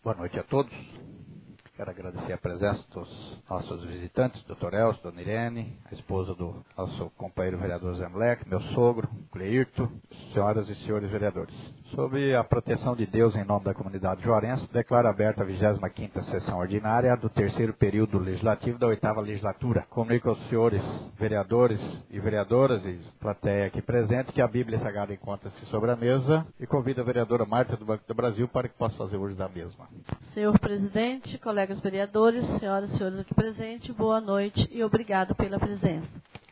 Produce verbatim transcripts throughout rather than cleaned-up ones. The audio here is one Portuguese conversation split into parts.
Boa noite a todos. Quero agradecer a presença dos nossos visitantes, doutor Elcio, dona Irene, a esposa do nosso companheiro vereador Zé Mleck, meu sogro, Cleirto, senhoras e senhores vereadores. Sob a proteção de Deus, em nome da comunidade juarense, declaro aberta a vigésima quinta sessão ordinária do terceiro período legislativo da oitava legislatura. Comunico aos senhores vereadores e vereadoras e plateia aqui presente que a Bíblia Sagrada encontra-se sobre a mesa e convido a vereadora Marta do Banco do Brasil para que possa fazer uso da mesma. Senhor presidente, colegas vereadores, senhoras e senhores aqui presentes, boa noite e obrigado pela presença.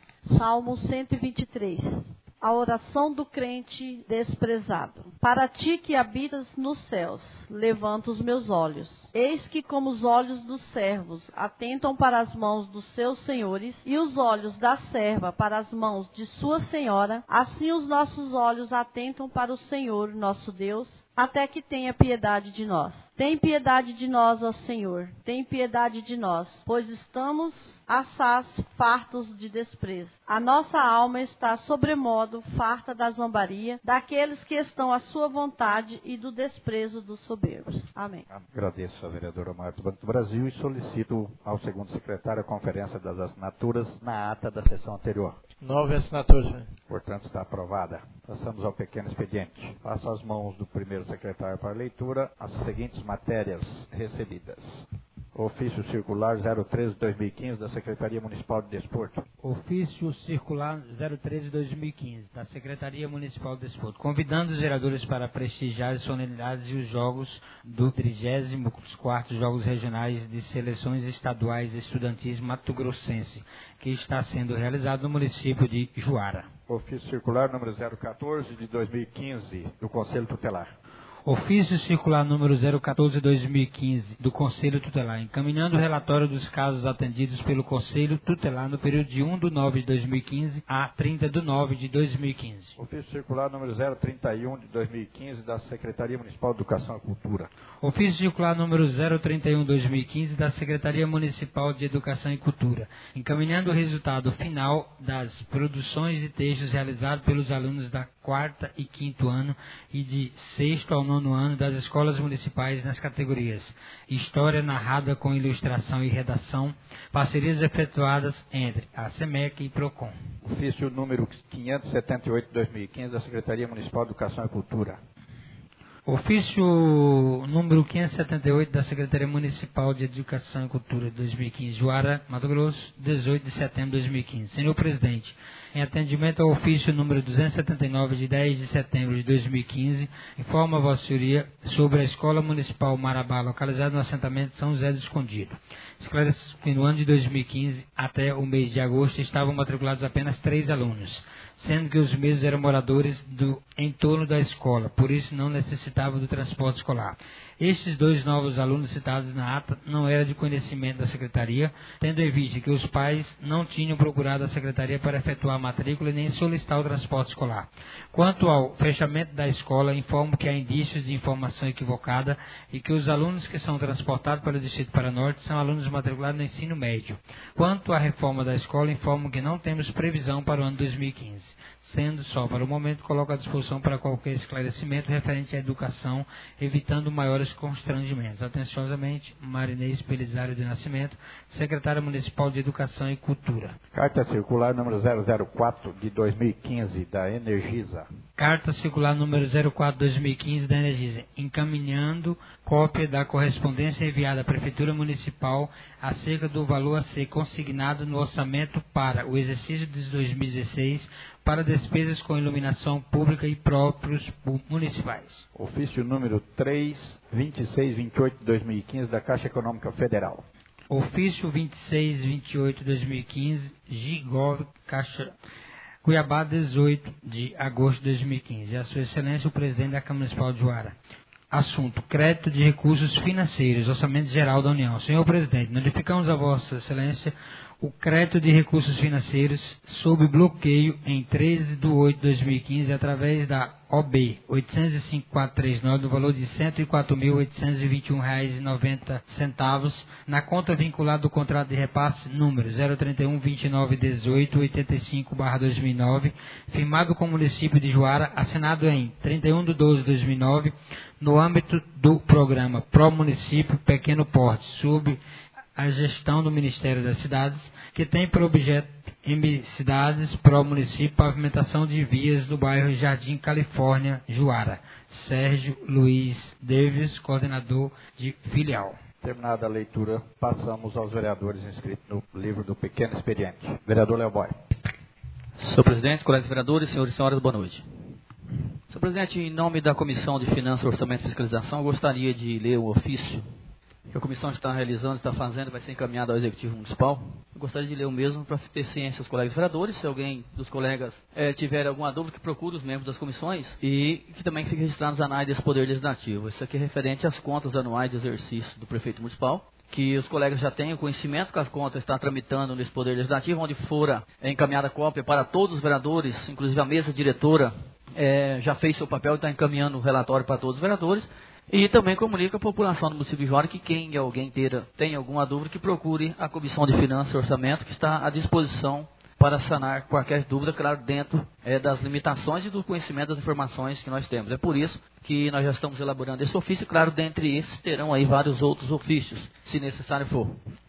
Salmo cento e vinte e três. A oração do crente desprezado. Para ti que habitas nos céus, levanto os meus olhos. Eis que como os olhos dos servos atentam para as mãos dos seus senhores, e os olhos da serva para as mãos de sua senhora, assim os nossos olhos atentam para o Senhor, nosso Deus, até que tenha piedade de nós. Tem piedade de nós, ó Senhor, tem piedade de nós, pois estamos assaz fartos de desprezo. A nossa alma está sobremodo farta da zombaria, daqueles que estão à sua vontade e do desprezo dos soberbos. Amém. Agradeço a vereadora Marta do Banco do Brasil e solicito ao segundo secretário a conferência das assinaturas na ata da sessão anterior. Nove assinaturas, senhor. Portanto, está aprovada. Passamos ao pequeno expediente. Passo às mãos do primeiro secretário para leitura as seguintes matérias recebidas. Ofício Circular zero treze de dois mil e quinze da Secretaria Municipal de Desporto. Ofício Circular zero treze de dois mil e quinze da Secretaria Municipal de Desporto, convidando os vereadores para prestigiar as solenidades e os jogos do trigésimo quarto Jogos Regionais de Seleções Estaduais Estudantis Mato Grossense, que está sendo realizado no município de Juara. Ofício Circular número zero quatorze de dois mil e quinze do Conselho Tutelar. Ofício Circular número zero quatorze de dois mil e quinze do Conselho Tutelar, encaminhando o relatório dos casos atendidos pelo Conselho Tutelar no período de primeiro de nove de dois mil e quinze a trinta de nove de dois mil e quinze. Ofício Circular número zero trinta e um de dois mil e quinze da Secretaria Municipal de Educação e Cultura. Ofício Circular número zero trinta e um de dois mil e quinze da Secretaria Municipal de Educação e Cultura, encaminhando o resultado final das produções de textos realizados pelos alunos da quarta e quinto ano e de sexto ao nono ano das escolas municipais nas categorias História narrada com ilustração e redação, parcerias efetuadas entre a SEMEC e PROCON. Ofício número quinhentos e setenta e oito de dois mil e quinze da Secretaria Municipal de Educação e Cultura. Ofício número quinhentos e setenta e oito da Secretaria Municipal de Educação e Cultura de dois mil e quinze, Juara, Mato Grosso, dezoito de setembro de dois mil e quinze. Senhor presidente, em atendimento ao ofício número duzentos e setenta e nove de dez de setembro de dois mil e quinze, informa a Vossa Senhoria sobre a Escola Municipal Marabá, localizada no assentamento São José do Escondido. Esclarece que no ano de dois mil e quinze até o mês de agosto estavam matriculados apenas três alunos, sendo que os mesmos eram moradores do entorno da escola, por isso não necessitavam do transporte escolar. Estes dois novos alunos citados na ata não eram de conhecimento da Secretaria, tendo em vista que os pais não tinham procurado a Secretaria para efetuar a matrícula e nem solicitar o transporte escolar. Quanto ao fechamento da escola, informo que há indícios de informação equivocada e que os alunos que são transportados pelo Distrito Paranorte são alunos matriculados no ensino médio. Quanto à reforma da escola, informo que não temos previsão para o ano dois mil e quinze. Sendo só para o momento, coloco à disposição para qualquer esclarecimento referente à educação, evitando maiores constrangimentos. Atenciosamente, Marinês Belisário de Nascimento, Secretário Municipal de Educação e Cultura. Carta Circular número zero zero quatro de dois mil e quinze da Energisa. Carta Circular número zero quatro de dois mil e quinze da Energisa, encaminhando cópia da correspondência enviada à Prefeitura Municipal acerca do valor a ser consignado no orçamento para o exercício de dois mil e dezesseis para despesas com iluminação pública e próprios municipais. Ofício número três, vinte e seis vinte e oito de dois mil e quinze da Caixa Econômica Federal. Ofício vinte e seis vinte e oito de dois mil e quinze, Gigov, Caixa Cuiabá, dezoito de agosto de dois mil e quinze. A Sua Excelência, o Presidente da Câmara Municipal de Juara. Assunto: crédito de recursos financeiros, orçamento geral da União. Senhor Presidente, notificamos a Vossa Excelência o crédito de recursos financeiros sob bloqueio em treze de oito de dois mil e quinze através da O B oitocentos e cinco mil quatrocentos e trinta e nove no valor de cento e quatro mil oitocentos e vinte e um reais e noventa centavos na conta vinculada do contrato de repasse número zero trinta e um, vinte e nove, dezoito, oitenta e cinco barra dois mil e nove, firmado com o município de Juara, assinado em trinta e um de doze de dois mil e nove, no âmbito do programa Pro Município Pequeno Porte, sob a gestão do Ministério das Cidades, que tem por objeto em cidades Pro Município pavimentação de vias do bairro Jardim Califórnia, Juara. Sérgio Luiz Davis, coordenador de filial. Terminada a leitura, passamos aos vereadores inscritos no livro do pequeno expediente. Vereador Léo Boy. Senhor presidente, colegas vereadores, senhores e senhoras, boa noite. Senhor presidente, em nome da Comissão de Finanças, Orçamento e Fiscalização, eu gostaria de ler o ofício que a comissão está realizando, está fazendo, vai ser encaminhado ao Executivo Municipal. Eu gostaria de ler o mesmo para ter ciência aos colegas vereadores. Se alguém dos colegas é, tiver alguma dúvida, que procure os membros das comissões e que também fique registrado nos anais desse Poder Legislativo. Isso aqui é referente às contas anuais de exercício do Prefeito Municipal, que os colegas já tenham conhecimento que as contas estão tramitando nesse Poder Legislativo, onde fora encaminhada a cópia para todos os vereadores, inclusive a mesa diretora é, já fez seu papel e está encaminhando o relatório para todos os vereadores. E também comunica a população do município de Juara que quem alguém ter, tem alguma dúvida, que procure a Comissão de Finanças e Orçamento, que está à disposição para sanar qualquer dúvida, claro, dentro é, das limitações e do conhecimento das informações que nós temos. É por isso que nós já estamos elaborando esse ofício, claro, dentre esses terão aí vários outros ofícios, se necessário for.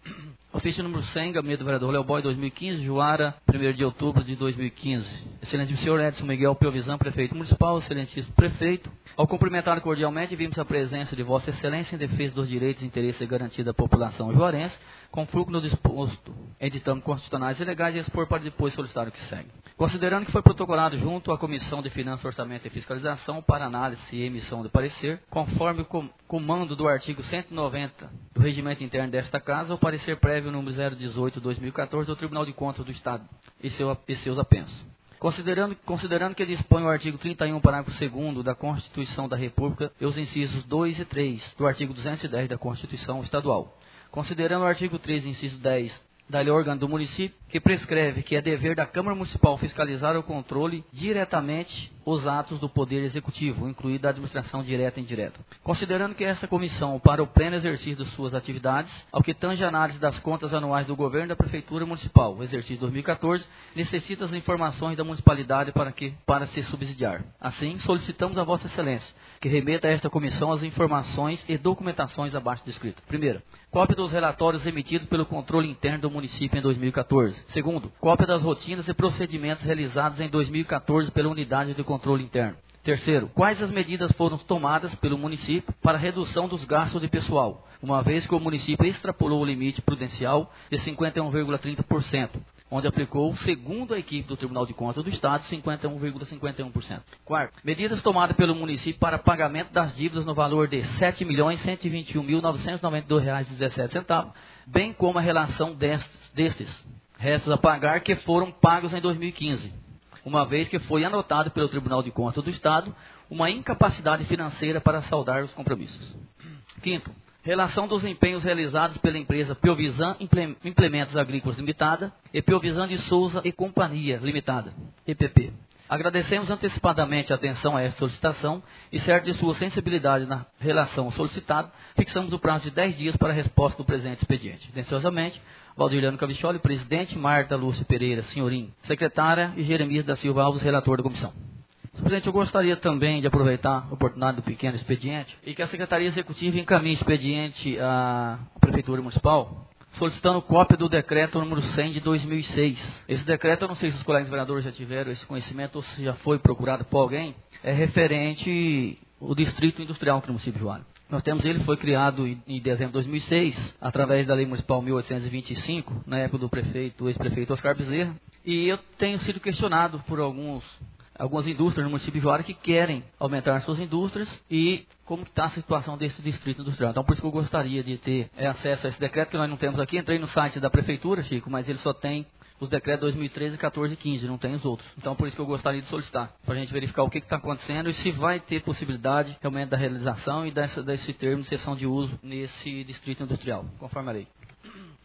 Ofício número cem, gabinete do vereador Léo Boy, dois mil e quinze, Juara, primeiro de outubro de dois mil e quinze. Excelentíssimo senhor Edson Miguel Piovisan, prefeito municipal, excelentíssimo prefeito. Ao cumprimentar cordialmente, vimos a presença de Vossa Excelência em defesa dos direitos e interesses garantidos da população juarense, com fruto no disposto em ditames constitucionais e legais, e expor para depois solicitar o que segue. Considerando que foi protocolado junto à Comissão de Finanças, Orçamento e Fiscalização para análise e emissão de parecer, conforme o comando do artigo cento e noventa do Regimento Interno desta Casa, o parecer prévio número zero dezoito de dois mil e quatorze do Tribunal de Contas do Estado e, seu, e seus apensos. Considerando, considerando que dispõe o artigo trinta e um, parágrafo segundo da Constituição da República e os incisos dois e três do artigo duzentos e dez da Constituição Estadual. Considerando o artigo três, inciso dez da Lei Orgânica do Município, que prescreve que é dever da Câmara Municipal fiscalizar o controle diretamente os atos do Poder Executivo, incluída a administração direta e indireta. Considerando que essa comissão, para o pleno exercício de suas atividades, ao que tange a análise das contas anuais do Governo e da Prefeitura Municipal, o exercício dois mil e quatorze, necessita as informações da municipalidade para, que, para se subsidiar. Assim, solicitamos a Vossa Excelência que remeta a esta comissão as informações e documentações abaixo descritas. Primeiro, cópia dos relatórios emitidos pelo controle interno do município em dois mil e quatorze. Segundo, cópia das rotinas e procedimentos realizados em dois mil e quatorze pela unidade de controle interno. Terceiro, quais as medidas foram tomadas pelo município para a redução dos gastos de pessoal, uma vez que o município extrapolou o limite prudencial de cinquenta e um vírgula trinta por cento, onde aplicou, segundo a equipe do Tribunal de Contas do Estado, cinquenta e um vírgula cinquenta e um por cento. Quarto, medidas tomadas pelo município para pagamento das dívidas no valor de sete milhões cento e vinte e um mil novecentos e noventa e dois reais e dezessete centavos, bem como a relação destes, destes restos a pagar que foram pagos em dois mil e quinze, uma vez que foi anotado pelo Tribunal de Contas do Estado uma incapacidade financeira para saldar os compromissos. Quinto, relação dos empenhos realizados pela empresa Piovisan Implementos Agrícolas Limitada e Piovisan de Souza e Companhia Limitada, E P P. Agradecemos antecipadamente a atenção a esta solicitação e, certo de sua sensibilidade na relação solicitada, fixamos o prazo de dez dias para a resposta do presente expediente. Atenciosamente, Valdiliano Cavicholi, presidente, Marta Lúcia Pereira, senhorim, secretária, e Jeremias da Silva Alves, relator da comissão. Senhor presidente, eu gostaria também de aproveitar a oportunidade do pequeno expediente e que a Secretaria Executiva encaminhe expediente à Prefeitura Municipal, solicitando cópia do decreto número cem de dois mil e seis. Esse decreto, eu não sei se os colegas vereadores já tiveram esse conhecimento ou se já foi procurado por alguém, é referente ao Distrito Industrial aqui no município de Juara. Nós temos ele, foi criado em dezembro de dois mil e seis, através da Lei Municipal mil oitocentos e vinte e cinco, na época do prefeito, ex-prefeito Oscar Bezerra, e eu tenho sido questionado por alguns, algumas indústrias no município de Juara que querem aumentar suas indústrias e como está a situação desse distrito industrial. Então, por isso que eu gostaria de ter é, acesso a esse decreto que nós não temos aqui. Entrei no site da prefeitura, Chico, mas ele só tem os decretos dois mil e treze, quatorze e quinze, não tem os outros. Então, por isso que eu gostaria de solicitar, para a gente verificar o que está acontecendo e se vai ter possibilidade realmente da realização e dessa, desse termo de cessão de uso nesse distrito industrial, conforme a lei.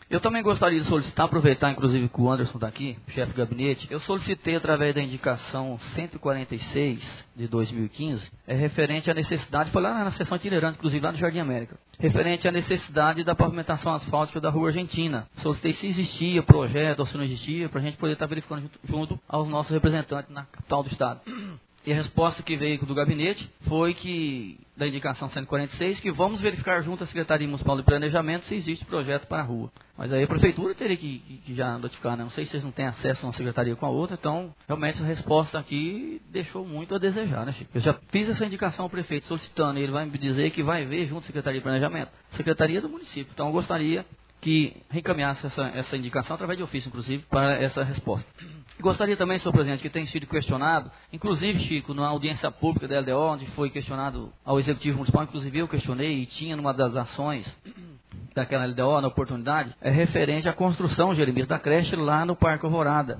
Eu também gostaria de solicitar, aproveitar inclusive que o Anderson está aqui, chefe de gabinete, eu solicitei através da indicação cento e quarenta e seis de dois mil e quinze, é referente à necessidade, foi lá na sessão itinerante, inclusive lá no Jardim América, referente à necessidade da pavimentação asfáltica da Rua Argentina. Solicitei se existia projeto ou se não existia, para a gente poder estar verificando junto, junto aos nossos representantes na capital do estado. E a resposta que veio do gabinete foi que, da indicação cento e quarenta e seis, que vamos verificar junto à Secretaria Municipal de Planejamento se existe projeto para a rua. Mas aí a Prefeitura teria que, que, que já notificar, né? Não sei se vocês não têm acesso a uma secretaria com a outra, então realmente a resposta aqui deixou muito a desejar, né, Chico? Eu já fiz essa indicação ao prefeito solicitando, e ele vai me dizer que vai ver junto à Secretaria de Planejamento, Secretaria do município. Então eu gostaria que reencaminhasse essa, essa indicação, através de ofício, inclusive, para essa resposta. E gostaria também, senhor presidente, que tem sido questionado, inclusive, Chico, na audiência pública da L D O, onde foi questionado ao Executivo Municipal, inclusive eu questionei, e tinha numa das ações daquela L D O, na oportunidade, é referente à construção, Jeremias, da creche lá no Parque Alvorada.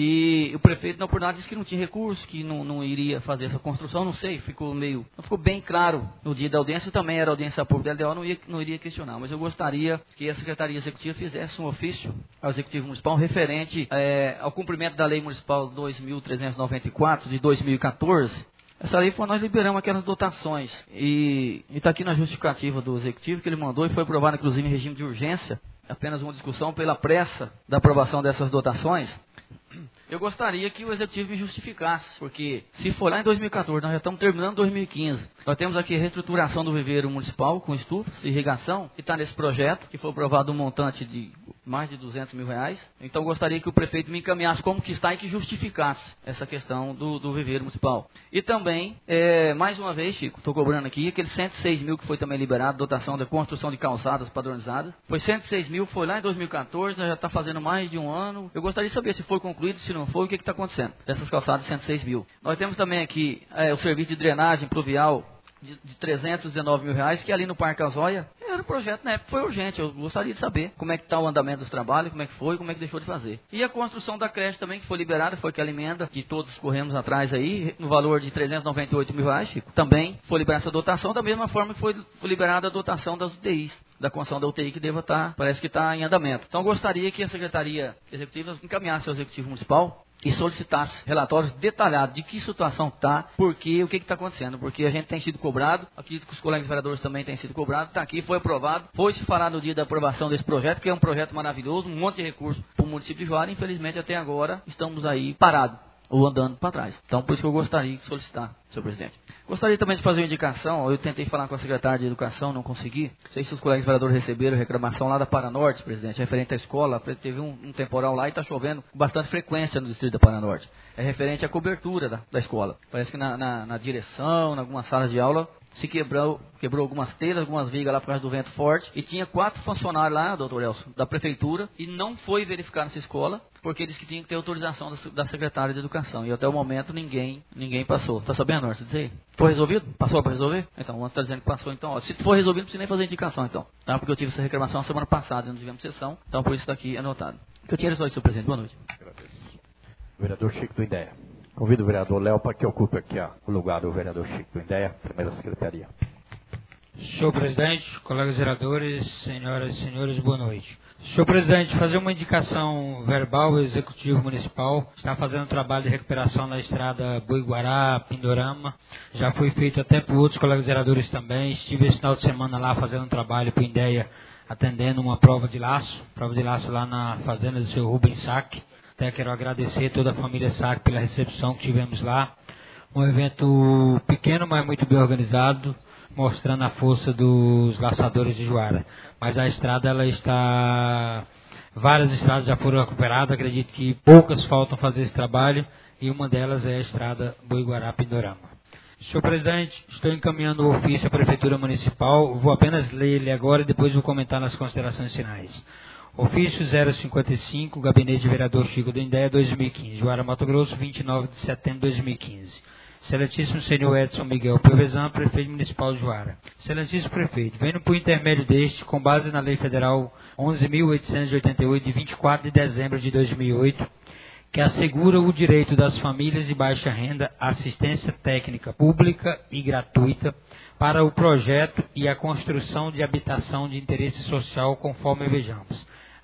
E o prefeito, na oportunidade, disse que não tinha recurso, que não, não iria fazer essa construção, não sei, ficou meio, não ficou bem claro no dia da audiência, também era audiência pública da L D O, não, ia, não iria questionar, mas eu gostaria que a Secretaria Executiva fizesse um ofício ao Executivo Municipal referente é, ao cumprimento da Lei Municipal dois mil trezentos e noventa e quatro, de dois mil e quatorze. Essa lei foi, nós liberamos aquelas dotações, e está aqui na justificativa do Executivo que ele mandou, e foi aprovado inclusive em regime de urgência, apenas uma discussão pela pressa da aprovação dessas dotações. Eu gostaria que o Executivo me justificasse, porque se for lá em dois mil e quatorze, nós já estamos terminando dois mil e quinze. Nós temos aqui a reestruturação do viveiro municipal com estufas e irrigação, que está nesse projeto, que foi aprovado um montante de mais de duzentos mil reais. Então gostaria que o prefeito me encaminhasse como que está e que justificasse essa questão do, do viveiro municipal. E também, é, mais uma vez, Chico, estou cobrando aqui, aquele cento e seis mil que foi também liberado, dotação da construção de calçadas padronizadas. Foi cento e seis mil, foi lá em dois mil e quatorze, nós já está fazendo mais de um ano. Eu gostaria de saber se foi concluído, se não foi, o que está acontecendo dessas calçadas de cento e seis mil. Nós temos também aqui é, o serviço de drenagem pluvial de, de trezentos e dezenove mil reais, que ali no Parque Azóia era um projeto, na época foi urgente. Eu gostaria de saber como é que está o andamento dos trabalhos, como é que foi, como é que deixou de fazer. E a construção da creche também, que foi liberada, foi aquela emenda que todos corremos atrás aí, no valor de trezentos e noventa e oito mil reais, Chico. Também foi liberada essa dotação, da mesma forma que foi, foi liberada a dotação das U T Is, da construção da U T I, que deva estar, parece que está em andamento. Então gostaria que a Secretaria Executiva encaminhasse ao Executivo Municipal e solicitasse relatórios detalhados de que situação está, por quê, o que está acontecendo, porque a gente tem sido cobrado, aqui os colegas vereadores também têm sido cobrados, está aqui, foi aprovado, foi se falar no dia da aprovação desse projeto, que é um projeto maravilhoso, um monte de recursos para o município de Juara, infelizmente até agora estamos aí parados, ou andando para trás. Então por isso que eu gostaria de solicitar, senhor presidente. Gostaria também de fazer uma indicação, eu tentei falar com a secretária de Educação, não consegui. Não sei se os colegas vereadores receberam reclamação lá da Paranorte, presidente, referente à escola. Teve um, um temporal lá e está chovendo com bastante frequência no distrito da Paranorte. É referente à cobertura da, da escola. Parece que na, na, na direção, em algumas salas de aula, se quebrou, quebrou algumas telhas, algumas vigas lá por causa do vento forte. E tinha quatro funcionários lá, doutor Elcio, da prefeitura, e não foi verificar nessa escola, porque disse que tinha que ter autorização da, da secretária de Educação. E até o momento ninguém, ninguém passou. Está sabendo, Orson? Diz aí. Foi resolvido? Passou para resolver? Então, o Orson está dizendo que passou. Então, ó, se for resolvido, não precisa nem fazer indicação, então. Tá? Porque eu tive essa reclamação semana passada, não tivemos sessão. Então, por isso está aqui anotado. O que eu tinha era só isso, senhor presidente. Boa noite. Agradeço. Vereador Chico do Indéia. Convido o vereador Léo para que ocupe aqui ó, o lugar do vereador Chico do Indéia, primeira secretaria. Senhor presidente, colegas vereadores, senhoras e senhores, boa noite. Senhor presidente, fazer uma indicação verbal, o Executivo Municipal está fazendo um trabalho de recuperação na estrada Boiguará, Pindorama. Já foi feito até por outros colegas vereadores também. Estive esse final de semana lá fazendo um trabalho para o Indéia, atendendo uma prova de laço, prova de laço lá na fazenda do seu Rubens Sack. Até quero agradecer toda a família Sack pela recepção que tivemos lá. Um evento pequeno, mas muito bem organizado, mostrando a força dos laçadores de Juara. Mas a estrada, ela está... Várias estradas já foram recuperadas, acredito que poucas faltam fazer esse trabalho, e uma delas é a estrada Boiguará-Pindorama. Senhor presidente, estou encaminhando o ofício à Prefeitura Municipal, vou apenas ler ele agora e depois vou comentar nas considerações finais. Ofício zero cinquenta e cinco, Gabinete de Vereador Chico do Indéia, dois mil e quinze, Juara, Mato Grosso, vinte e nove de setembro de dois mil e quinze. Excelentíssimo senhor Edson Miguel Piovesan, prefeito municipal de Juara. Excelentíssimo prefeito, vendo por intermédio deste, com base na Lei Federal onze mil oitocentos e oitenta e oito, de vinte e quatro de dezembro de dois mil e oito, que assegura o direito das famílias de baixa renda à assistência técnica pública e gratuita para o projeto e a construção de habitação de interesse social, conforme vejamos.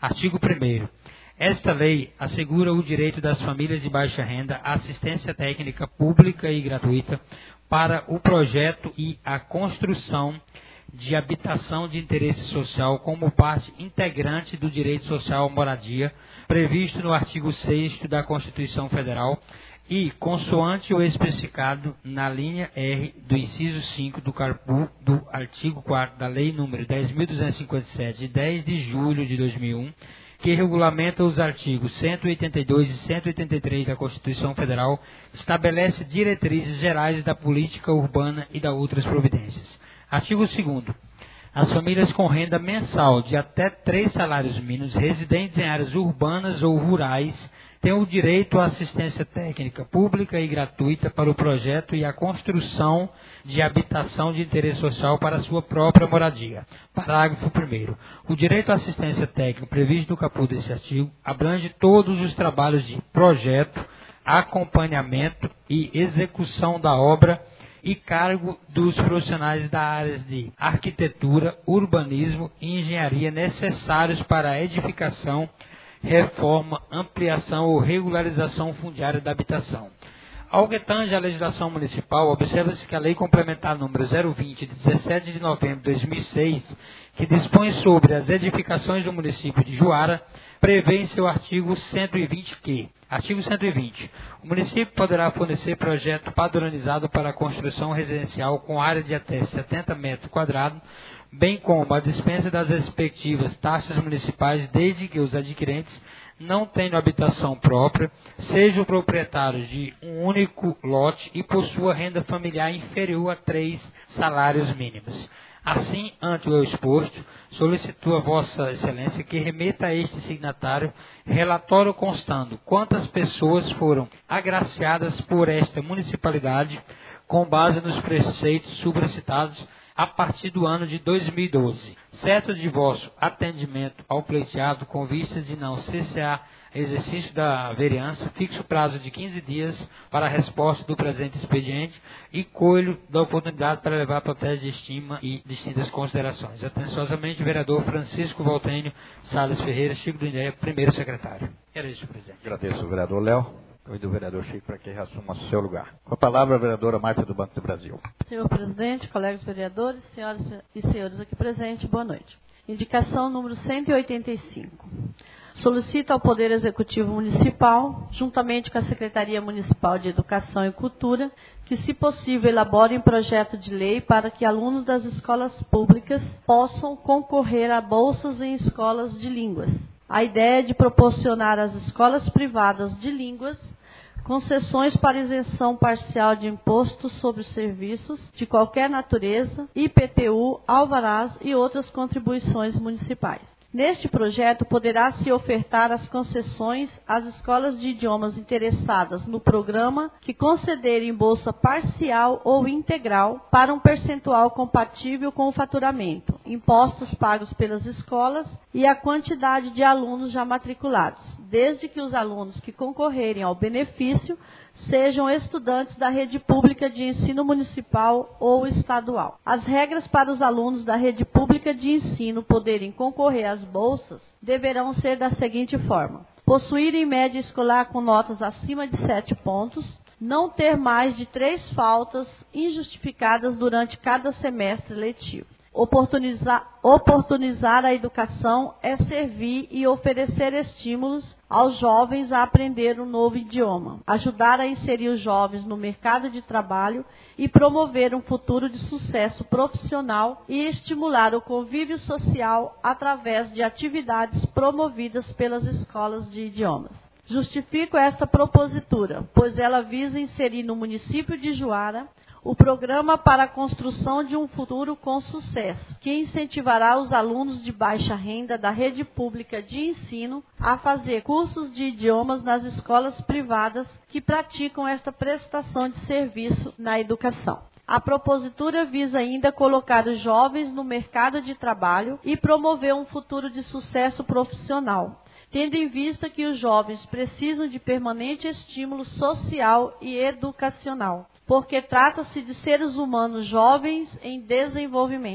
Artigo primeiro. Esta lei assegura o direito das famílias de baixa renda à assistência técnica pública e gratuita para o projeto e a construção de habitação de interesse social como parte integrante do direito social à moradia, previsto no artigo sexto da Constituição Federal e consoante o especificado na linha R do inciso cinco do caput do artigo quarto da Lei número dez mil duzentos e cinquenta e sete, de dez de julho de dois mil e um, que regulamenta os artigos cento e oitenta e dois e cento e oitenta e três da Constituição Federal, estabelece diretrizes gerais da política urbana e da outras providências. Artigo segundo. As famílias com renda mensal de até três salários mínimos residentes em áreas urbanas ou rurais têm o direito à assistência técnica pública e gratuita para o projeto e a construção de habitação de interesse social para sua própria moradia. Parágrafo primeiro. O direito à assistência técnica previsto no caput desse artigo abrange todos os trabalhos de projeto, acompanhamento e execução da obra e cargo dos profissionais da área de arquitetura, urbanismo e engenharia necessários para a edificação, reforma, ampliação ou regularização fundiária da habitação. Ao que tange a legislação municipal, observa-se que a Lei Complementar número zero vinte, de dezessete de novembro de dois mil e seis, que dispõe sobre as edificações do município de Juara, prevê em seu artigo cento e vinte que, artigo cento e vinte, o município poderá fornecer projeto padronizado para a construção residencial com área de até setenta metros quadrados, bem como a dispensa das respectivas taxas municipais, desde que os adquirentes não tenham habitação própria, sejam proprietários de um único lote e possuam renda familiar inferior a três salários mínimos. Assim, ante o exposto, solicito a Vossa Excelência que remeta a este signatário relatório constando quantas pessoas foram agraciadas por esta municipalidade com base nos preceitos supracitados a partir do ano de dois mil e doze. Certo de vosso atendimento ao pleiteado com vistas de não cessar exercício da vereança, fixo prazo de quinze dias para a resposta do presente expediente e colho da oportunidade para levar para a tese de estima e distintas considerações. Atenciosamente, vereador Francisco Valtênio Salles Ferreira, Chico do Indé, primeiro secretário. Era isso, presidente. Agradeço, vereador Léo. Convido o vereador Chico para que reassuma o seu lugar. Com a palavra, a vereadora Márcia do Banco do Brasil. Senhor presidente, colegas vereadores, senhoras e senhores aqui presentes, boa noite. Indicação número cento e oitenta e cinco. Solicito ao Poder Executivo Municipal, juntamente com a Secretaria Municipal de Educação e Cultura, que, se possível, elaborem projeto de lei para que alunos das escolas públicas possam concorrer a bolsas em escolas de línguas. A ideia é de proporcionar às escolas privadas de línguas concessões para isenção parcial de impostos sobre serviços de qualquer natureza, I P T U, alvarás e outras contribuições municipais. Neste projeto, poderá se ofertar as concessões às escolas de idiomas interessadas no programa que concederem bolsa parcial ou integral para um percentual compatível com o faturamento, impostos pagos pelas escolas e a quantidade de alunos já matriculados, desde que os alunos que concorrerem ao benefício sejam estudantes da rede pública de ensino municipal ou estadual. As regras para os alunos da rede pública de ensino poderem concorrer às bolsas deverão ser da seguinte forma: possuírem média escolar com notas acima de sete pontos, não ter mais de três faltas injustificadas durante cada semestre letivo. Oportunizar, oportunizar a educação é servir e oferecer estímulos aos jovens a aprender um novo idioma, ajudar a inserir os jovens no mercado de trabalho e promover um futuro de sucesso profissional e estimular o convívio social através de atividades promovidas pelas escolas de idiomas. Justifico esta propositura, pois ela visa inserir no município de Juara o programa para a construção de um futuro com sucesso, que incentivará os alunos de baixa renda da rede pública de ensino a fazer cursos de idiomas nas escolas privadas que praticam esta prestação de serviço na educação. A propositura visa ainda colocar os jovens no mercado de trabalho e promover um futuro de sucesso profissional, tendo em vista que os jovens precisam de permanente estímulo social e educacional, porque trata-se de seres humanos jovens em desenvolvimento.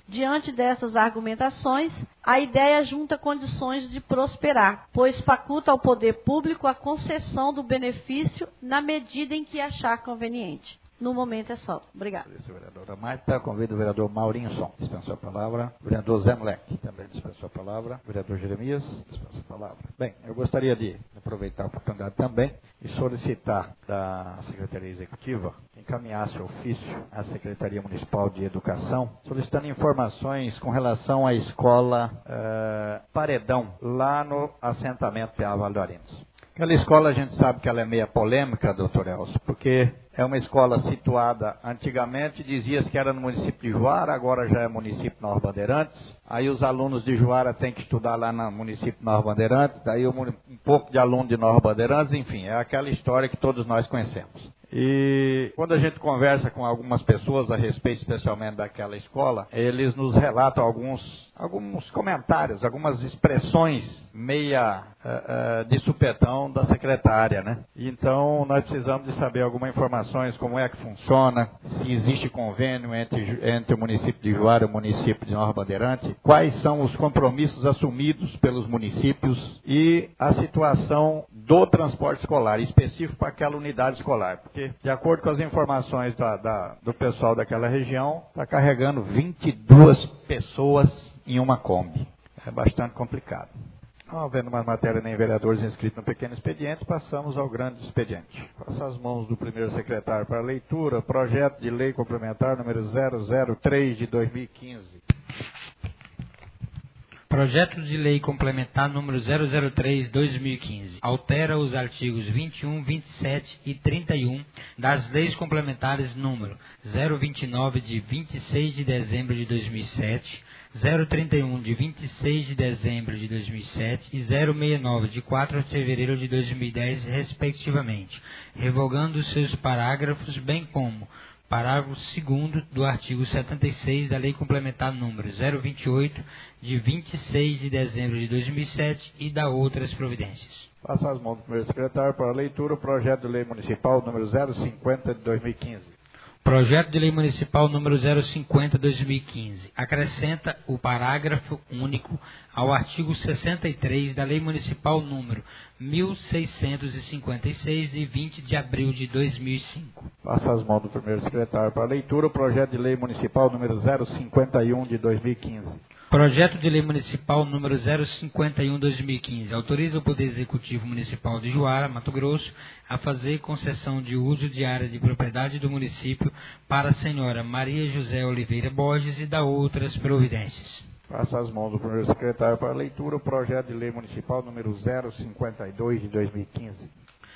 Diante dessas argumentações, a ideia junta condições de prosperar, pois faculta ao poder público a concessão do benefício na medida em que achar conveniente. No momento é só. Obrigado. Vereadora Marta, convido o vereador Maurinho Som, dispensou a palavra. O vereador Zé Mleck, também dispensou a palavra. O vereador Jeremias, dispensou a palavra. Bem, eu gostaria de aproveitar a oportunidade também e solicitar da Secretaria Executiva que encaminhasse ofício à Secretaria Municipal de Educação, solicitando informações com relação à escola uh, Paredão, lá no assentamento P A Vale do Arinos. Aquela escola a gente sabe que ela é meia polêmica, doutor Elcio, porque é uma escola situada, antigamente dizia-se que era no município de Juara, agora já é município Nova Bandeirantes. Aí os alunos de Juara têm que estudar lá no município Nova Bandeirantes, daí um pouco de aluno de Nova Bandeirantes, enfim, é aquela história que todos nós conhecemos. E quando a gente conversa com algumas pessoas a respeito especialmente daquela escola, eles nos relatam alguns, alguns comentários, algumas expressões meia uh, uh, de supetão da secretária, né? Então nós precisamos de saber algumas informações, como é que funciona, se existe convênio entre, entre o município de Juara e o município de Nova Bandeirante, quais são os compromissos assumidos pelos municípios e a situação do transporte escolar, específico para aquela unidade escolar, porque de acordo com as informações da, da, do pessoal daquela região, está carregando vinte e duas pessoas em uma Kombi. É bastante complicado. Não havendo mais matéria nem vereadores inscritos no pequeno expediente, passamos ao grande expediente. Passo as mãos do primeiro secretário para a leitura, projeto de lei complementar número zero zero três de dois mil e quinze. Projeto de lei complementar número zero zero três de dois mil e quinze altera os artigos vinte e um, vinte e sete e trinta e um das leis complementares número zero vinte e nove de vinte e seis de dezembro de dois mil e sete, zero trinta e um de vinte e seis de dezembro de dois mil e sete e zero sessenta e nove de quatro de fevereiro de dois mil e dez, respectivamente, revogando seus parágrafos, bem como parágrafo segundo do artigo setenta e seis da Lei Complementar número zero vinte e oito, de vinte e seis de dezembro de dois mil e sete e da outras providências. Passo as mãos do primeiro secretário para a leitura, o projeto de lei municipal número zero cinquenta de dois mil e quinze. Projeto de lei municipal número zero cinquenta de dois mil e quinze acrescenta o parágrafo único ao artigo sessenta e três da Lei Municipal número mil seiscentos e cinquenta e seis, de vinte de abril de dois mil e cinco. Passa as mãos do primeiro secretário para a leitura, o projeto de lei municipal número zero cinquenta e um de dois mil e quinze. Projeto de Lei Municipal número zero cinquenta e um de dois mil e quinze autoriza o Poder Executivo Municipal de Juara, Mato Grosso, a fazer concessão de uso de área de propriedade do município para a senhora Maria José Oliveira Borges e da outras providências. Passa as mãos do primeiro secretário para a leitura, o projeto de lei municipal número zero cinquenta e dois de dois mil e quinze.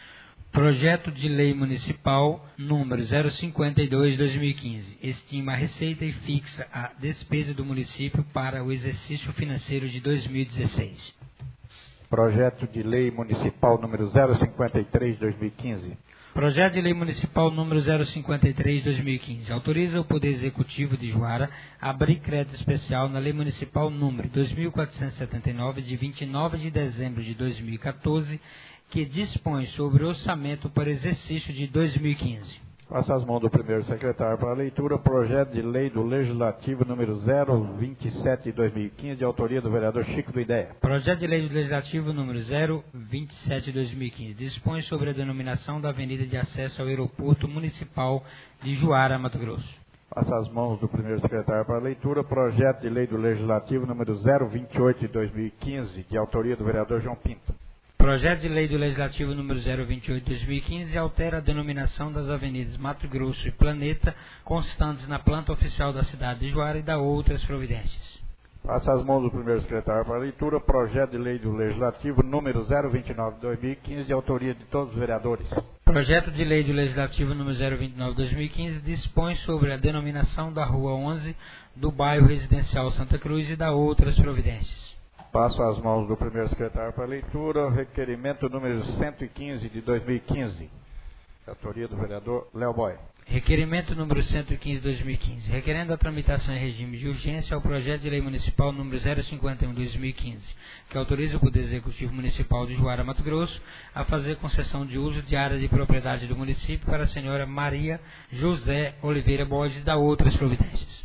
Projeto de Lei Municipal número zero cinquenta e dois de dois mil e quinze estima a receita e fixa a despesa do município para o exercício financeiro de dois mil e dezesseis. Projeto de Lei Municipal número zero cinquenta e três de dois mil e quinze. Projeto de Lei Municipal número zero cinquenta e três de dois mil e quinze autoriza o Poder Executivo de Juara a abrir crédito especial na Lei Municipal número dois mil quatrocentos e setenta e nove, de vinte e nove de dezembro de dois mil e quatorze, que dispõe sobre o orçamento para exercício de dois mil e quinze. Passa as mãos do primeiro secretário para a leitura, projeto de lei do Legislativo número zero vinte e sete de dois mil e quinze, de autoria do vereador Chico do Ideia. Projeto de lei do Legislativo número zero vinte e sete de dois mil e quinze dispõe sobre a denominação da avenida de acesso ao aeroporto municipal de Juara, Mato Grosso. Passa as mãos do primeiro secretário para a leitura, projeto de lei do Legislativo número zero vinte e oito de dois mil e quinze, de autoria do vereador João Pinto. Projeto de lei do Legislativo número zero vinte e oito de dois mil e quinze altera a denominação das avenidas Mato Grosso e Planeta, constantes na planta oficial da cidade de Juara e da outras providências. Passa as mãos do primeiro secretário para a leitura, projeto de lei do Legislativo número zero vinte e nove de dois mil e quinze, de autoria de todos os vereadores. Projeto de lei do Legislativo número zero vinte e nove de dois mil e quinze dispõe sobre a denominação da Rua onze do bairro Residencial Santa Cruz e da outras providências. Passo as mãos do primeiro secretário para a leitura, requerimento número cento e quinze de dois mil e quinze, autoria do vereador Léo Boy. Requerimento número cento e quinze de dois mil e quinze, requerendo a tramitação em regime de urgência ao projeto de lei municipal número zero cinquenta e um de dois mil e quinze, que autoriza o Poder Executivo Municipal de Juara, Mato Grosso, a fazer concessão de uso de área de propriedade do município para a senhora Maria José Oliveira Borges e da outras providências.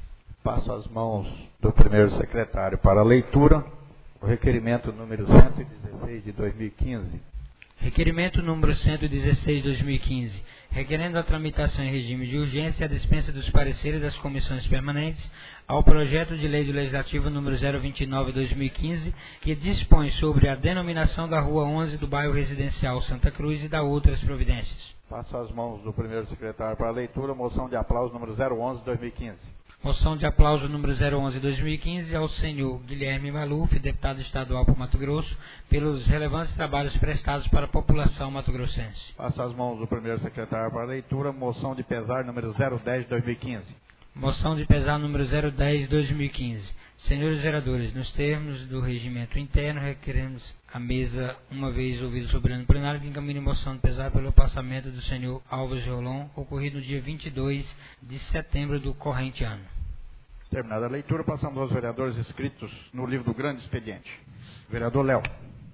Passo as mãos do primeiro secretário para a leitura o requerimento número cento e dezesseis de dois mil e quinze. Requerimento número cento e dezesseis de dois mil e quinze, requerendo a tramitação em regime de urgência e a dispensa dos pareceres das comissões permanentes ao projeto de lei do Legislativo número zero vinte e nove de dois mil e quinze, que dispõe sobre a denominação da Rua onze do bairro Residencial Santa Cruz e da outras providências. Passo as mãos do primeiro secretário para a leitura, moção de aplauso número zero onze de dois mil e quinze. Moção de aplauso número zero onze de dois mil e quinze ao senhor Guilherme Maluf, deputado estadual por Mato Grosso, pelos relevantes trabalhos prestados para a população mato-grossense. Passo as mãos do primeiro secretário para a leitura, moção de pesar número zero dez de dois mil e quinze. Moção de pesar número zero dez de dois mil e quinze. Senhores vereadores, nos termos do regimento interno, requeremos a mesa, uma vez ouvido o soberano plenário, que encaminhe moção de pesar pelo passamento do senhor Alves Rolon, ocorrido no dia vinte e dois de setembro do corrente ano. Terminada a leitura, passamos aos vereadores inscritos no livro do grande expediente. Vereador Léo.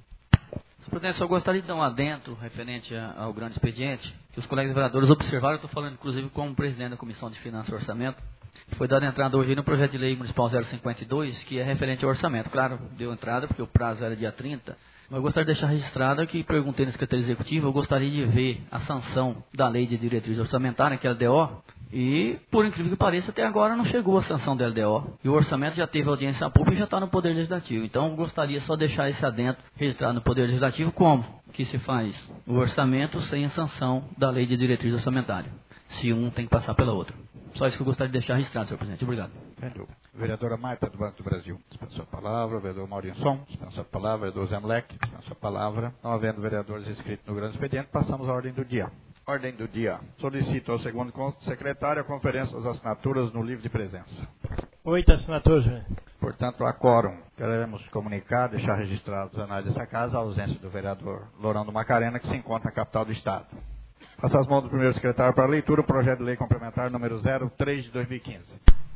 Senhor presidente, eu gostaria de dar um adendo referente ao grande expediente, que os colegas vereadores observaram. Eu estou falando inclusive como presidente da Comissão de Finanças e Orçamento. Foi dada entrada hoje no projeto de lei municipal zero cinquenta e dois, que é referente ao orçamento. Claro, deu entrada porque o prazo era dia trinta, mas eu gostaria de deixar registrado que perguntei na Secretaria Executiva, eu gostaria de ver a sanção da lei de diretriz orçamentária, que é a L D O, e, por incrível que pareça, até agora não chegou a sanção da L D O, e o orçamento já teve audiência pública e já está no Poder Legislativo. Então, eu gostaria só de deixar esse adendo registrado no Poder Legislativo, como que se faz o orçamento sem a sanção da lei de diretriz orçamentária, se um tem que passar pela outra. Só isso que eu gostaria de deixar registrado, senhor presidente. Obrigado. Entendeu. Vereadora Marta, do Banco do Brasil, dispensa a palavra. Vereador Maurinson, dispensa a palavra. Vereador Zemlec, dispensa a palavra. Não havendo vereadores inscritos no grande expediente, passamos à ordem do dia. Ordem do dia. Solicito ao segundo secretário a conferência das assinaturas no livro de presença. Oito assinaturas, senhor. Portanto, há quórum. Queremos comunicar, deixar registrados os anais dessa casa, a ausência do vereador Lourão do Macarena, que se encontra na capital do Estado. Passo as mãos do primeiro secretário para a leitura, o projeto de lei complementar número zero três de dois mil e quinze.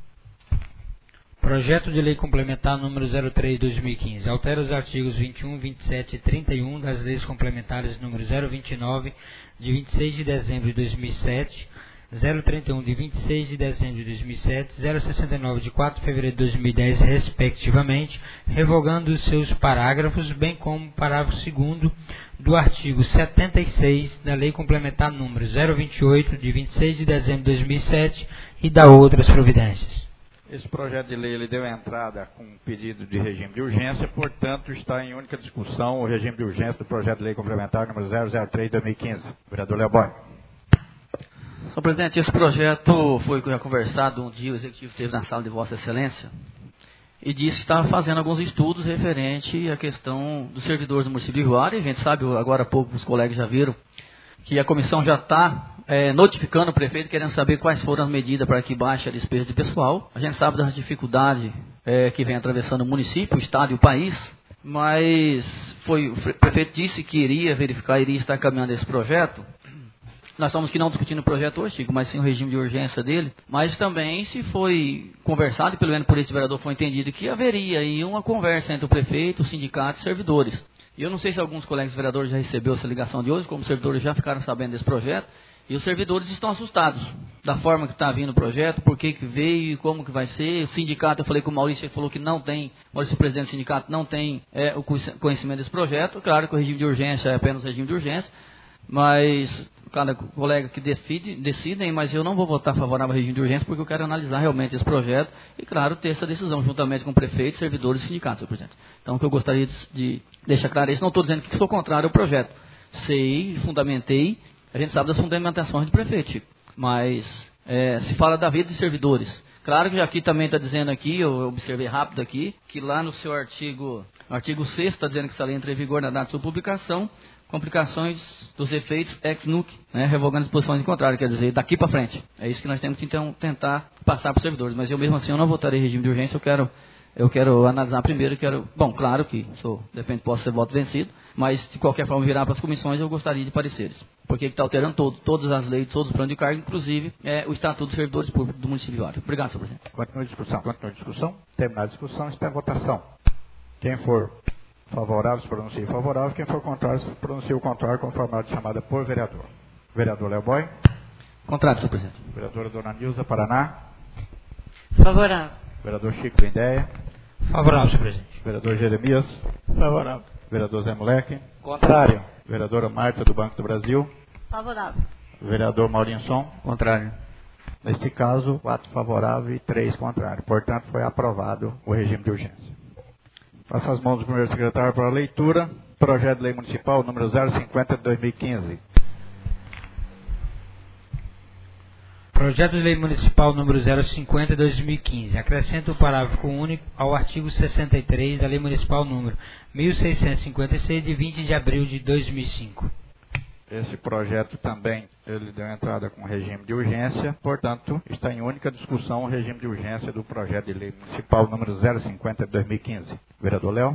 Projeto de lei complementar número zero três de dois mil e quinze. Altera os artigos vinte e um, vinte e sete e trinta e um das leis complementares número zero vinte e nove de vinte e seis de dezembro de dois mil e sete, zero trinta e um de vinte e seis de dezembro de dois mil e sete, zero sessenta e nove de quatro de fevereiro de dois mil e dez, respectivamente, revogando os seus parágrafos, bem como o parágrafo segundo do artigo setenta e seis da Lei Complementar número zero vinte e oito de vinte e seis de dezembro de dois mil e sete e da outras providências. Esse projeto de lei ele deu entrada com um pedido de regime de urgência, portanto, está em única discussão o regime de urgência do projeto de lei complementar número zero zero três de dois mil e quinze. Vereador Leobói. Senhor presidente, esse projeto foi conversado um dia, o executivo esteve na sala de Vossa Excelência e disse que estava fazendo alguns estudos referente à questão dos servidores do município de Juara. E a gente sabe, agora há pouco os colegas já viram, que a comissão já está é, notificando o prefeito, querendo saber quais foram as medidas para que baixe a despesa de pessoal. A gente sabe das dificuldades é, que vem atravessando o município, o estado e o país, mas foi, o prefeito disse que iria verificar, iria estar caminhando esse projeto. Nós estamos aqui não discutindo o projeto hoje, Chico, mas sim o regime de urgência dele. Mas também se foi conversado, e pelo menos por esse vereador foi entendido, que haveria aí uma conversa entre o prefeito, o sindicato e servidores. E eu não sei se alguns colegas vereadores já receberam essa ligação de hoje, como os servidores já ficaram sabendo desse projeto, e os servidores estão assustados da forma que está vindo o projeto, por que que veio e como que vai ser. O sindicato, eu falei com o Maurício, ele falou que não tem, Maurício, o presidente do sindicato, não tem é, o conhecimento desse projeto. Claro que o regime de urgência é apenas o regime de urgência, mas cada colega que decide, decidem, mas eu não vou votar favorável ao regime de urgência, porque eu quero analisar realmente esse projeto e, claro, ter essa decisão juntamente com o prefeito, servidores e sindicatos, senhor presidente. Então, o que eu gostaria de, de deixar claro é isso. Não estou dizendo que sou contrário ao projeto. Sei, fundamentei, a gente sabe das fundamentações do prefeito, Chico, mas é, se fala da vida de servidores. Claro que aqui também está dizendo aqui, eu observei rápido aqui, que lá no seu artigo, no artigo sexto, está dizendo que essa lei entra em vigor na data de sua publicação, complicações dos efeitos ex nunc, né, revogando disposições em contrário, quer dizer, daqui para frente. É isso que nós temos que então tentar passar para os servidores. Mas eu mesmo assim eu não votarei regime de urgência, eu quero, eu quero analisar primeiro, eu quero, bom, claro que sou, de repente posso ser voto vencido, mas de qualquer forma virar para as comissões eu gostaria de pareceres. Porque está alterando todo, todas as leis, todos os planos de cargo, inclusive é, o Estatuto dos Servidores Públicos do município de Juara. Obrigado, senhor presidente. Continua a discussão. Continua a discussão. Terminada a discussão, está em votação. Quem for favorável, se pronuncia favorável. Quem for contrário, se pronuncia o contrário, conforme a chamada por vereador. Vereador Leobói. Contrário, senhor presidente. Vereadora Dona Nilza, Paraná. Favorável. Vereador Chico Lindéia. Favorável, senhor presidente. Vereador Jeremias. Favorável. Vereador Zé Moleque. Contrário. Vereadora Marta, do Banco do Brasil. Favorável. Vereador Maurinho Som. Contrário. Neste caso, quatro favoráveis e três contrários. Portanto, foi aprovado o regime de urgência. Passo as mãos do primeiro secretário para a leitura. Projeto de Lei Municipal número zero cinquenta de dois mil e quinze. Projeto de Lei Municipal número zero cinquenta de dois mil e quinze. Acrescenta o parágrafo único ao artigo sessenta e três da Lei Municipal número mil seiscentos e cinquenta e seis, de vinte de abril de dois mil e cinco. Esse projeto também, ele deu entrada com regime de urgência, portanto, está em única discussão o regime de urgência do projeto de lei municipal número zero cinquenta de dois mil e quinze. Vereador Léo.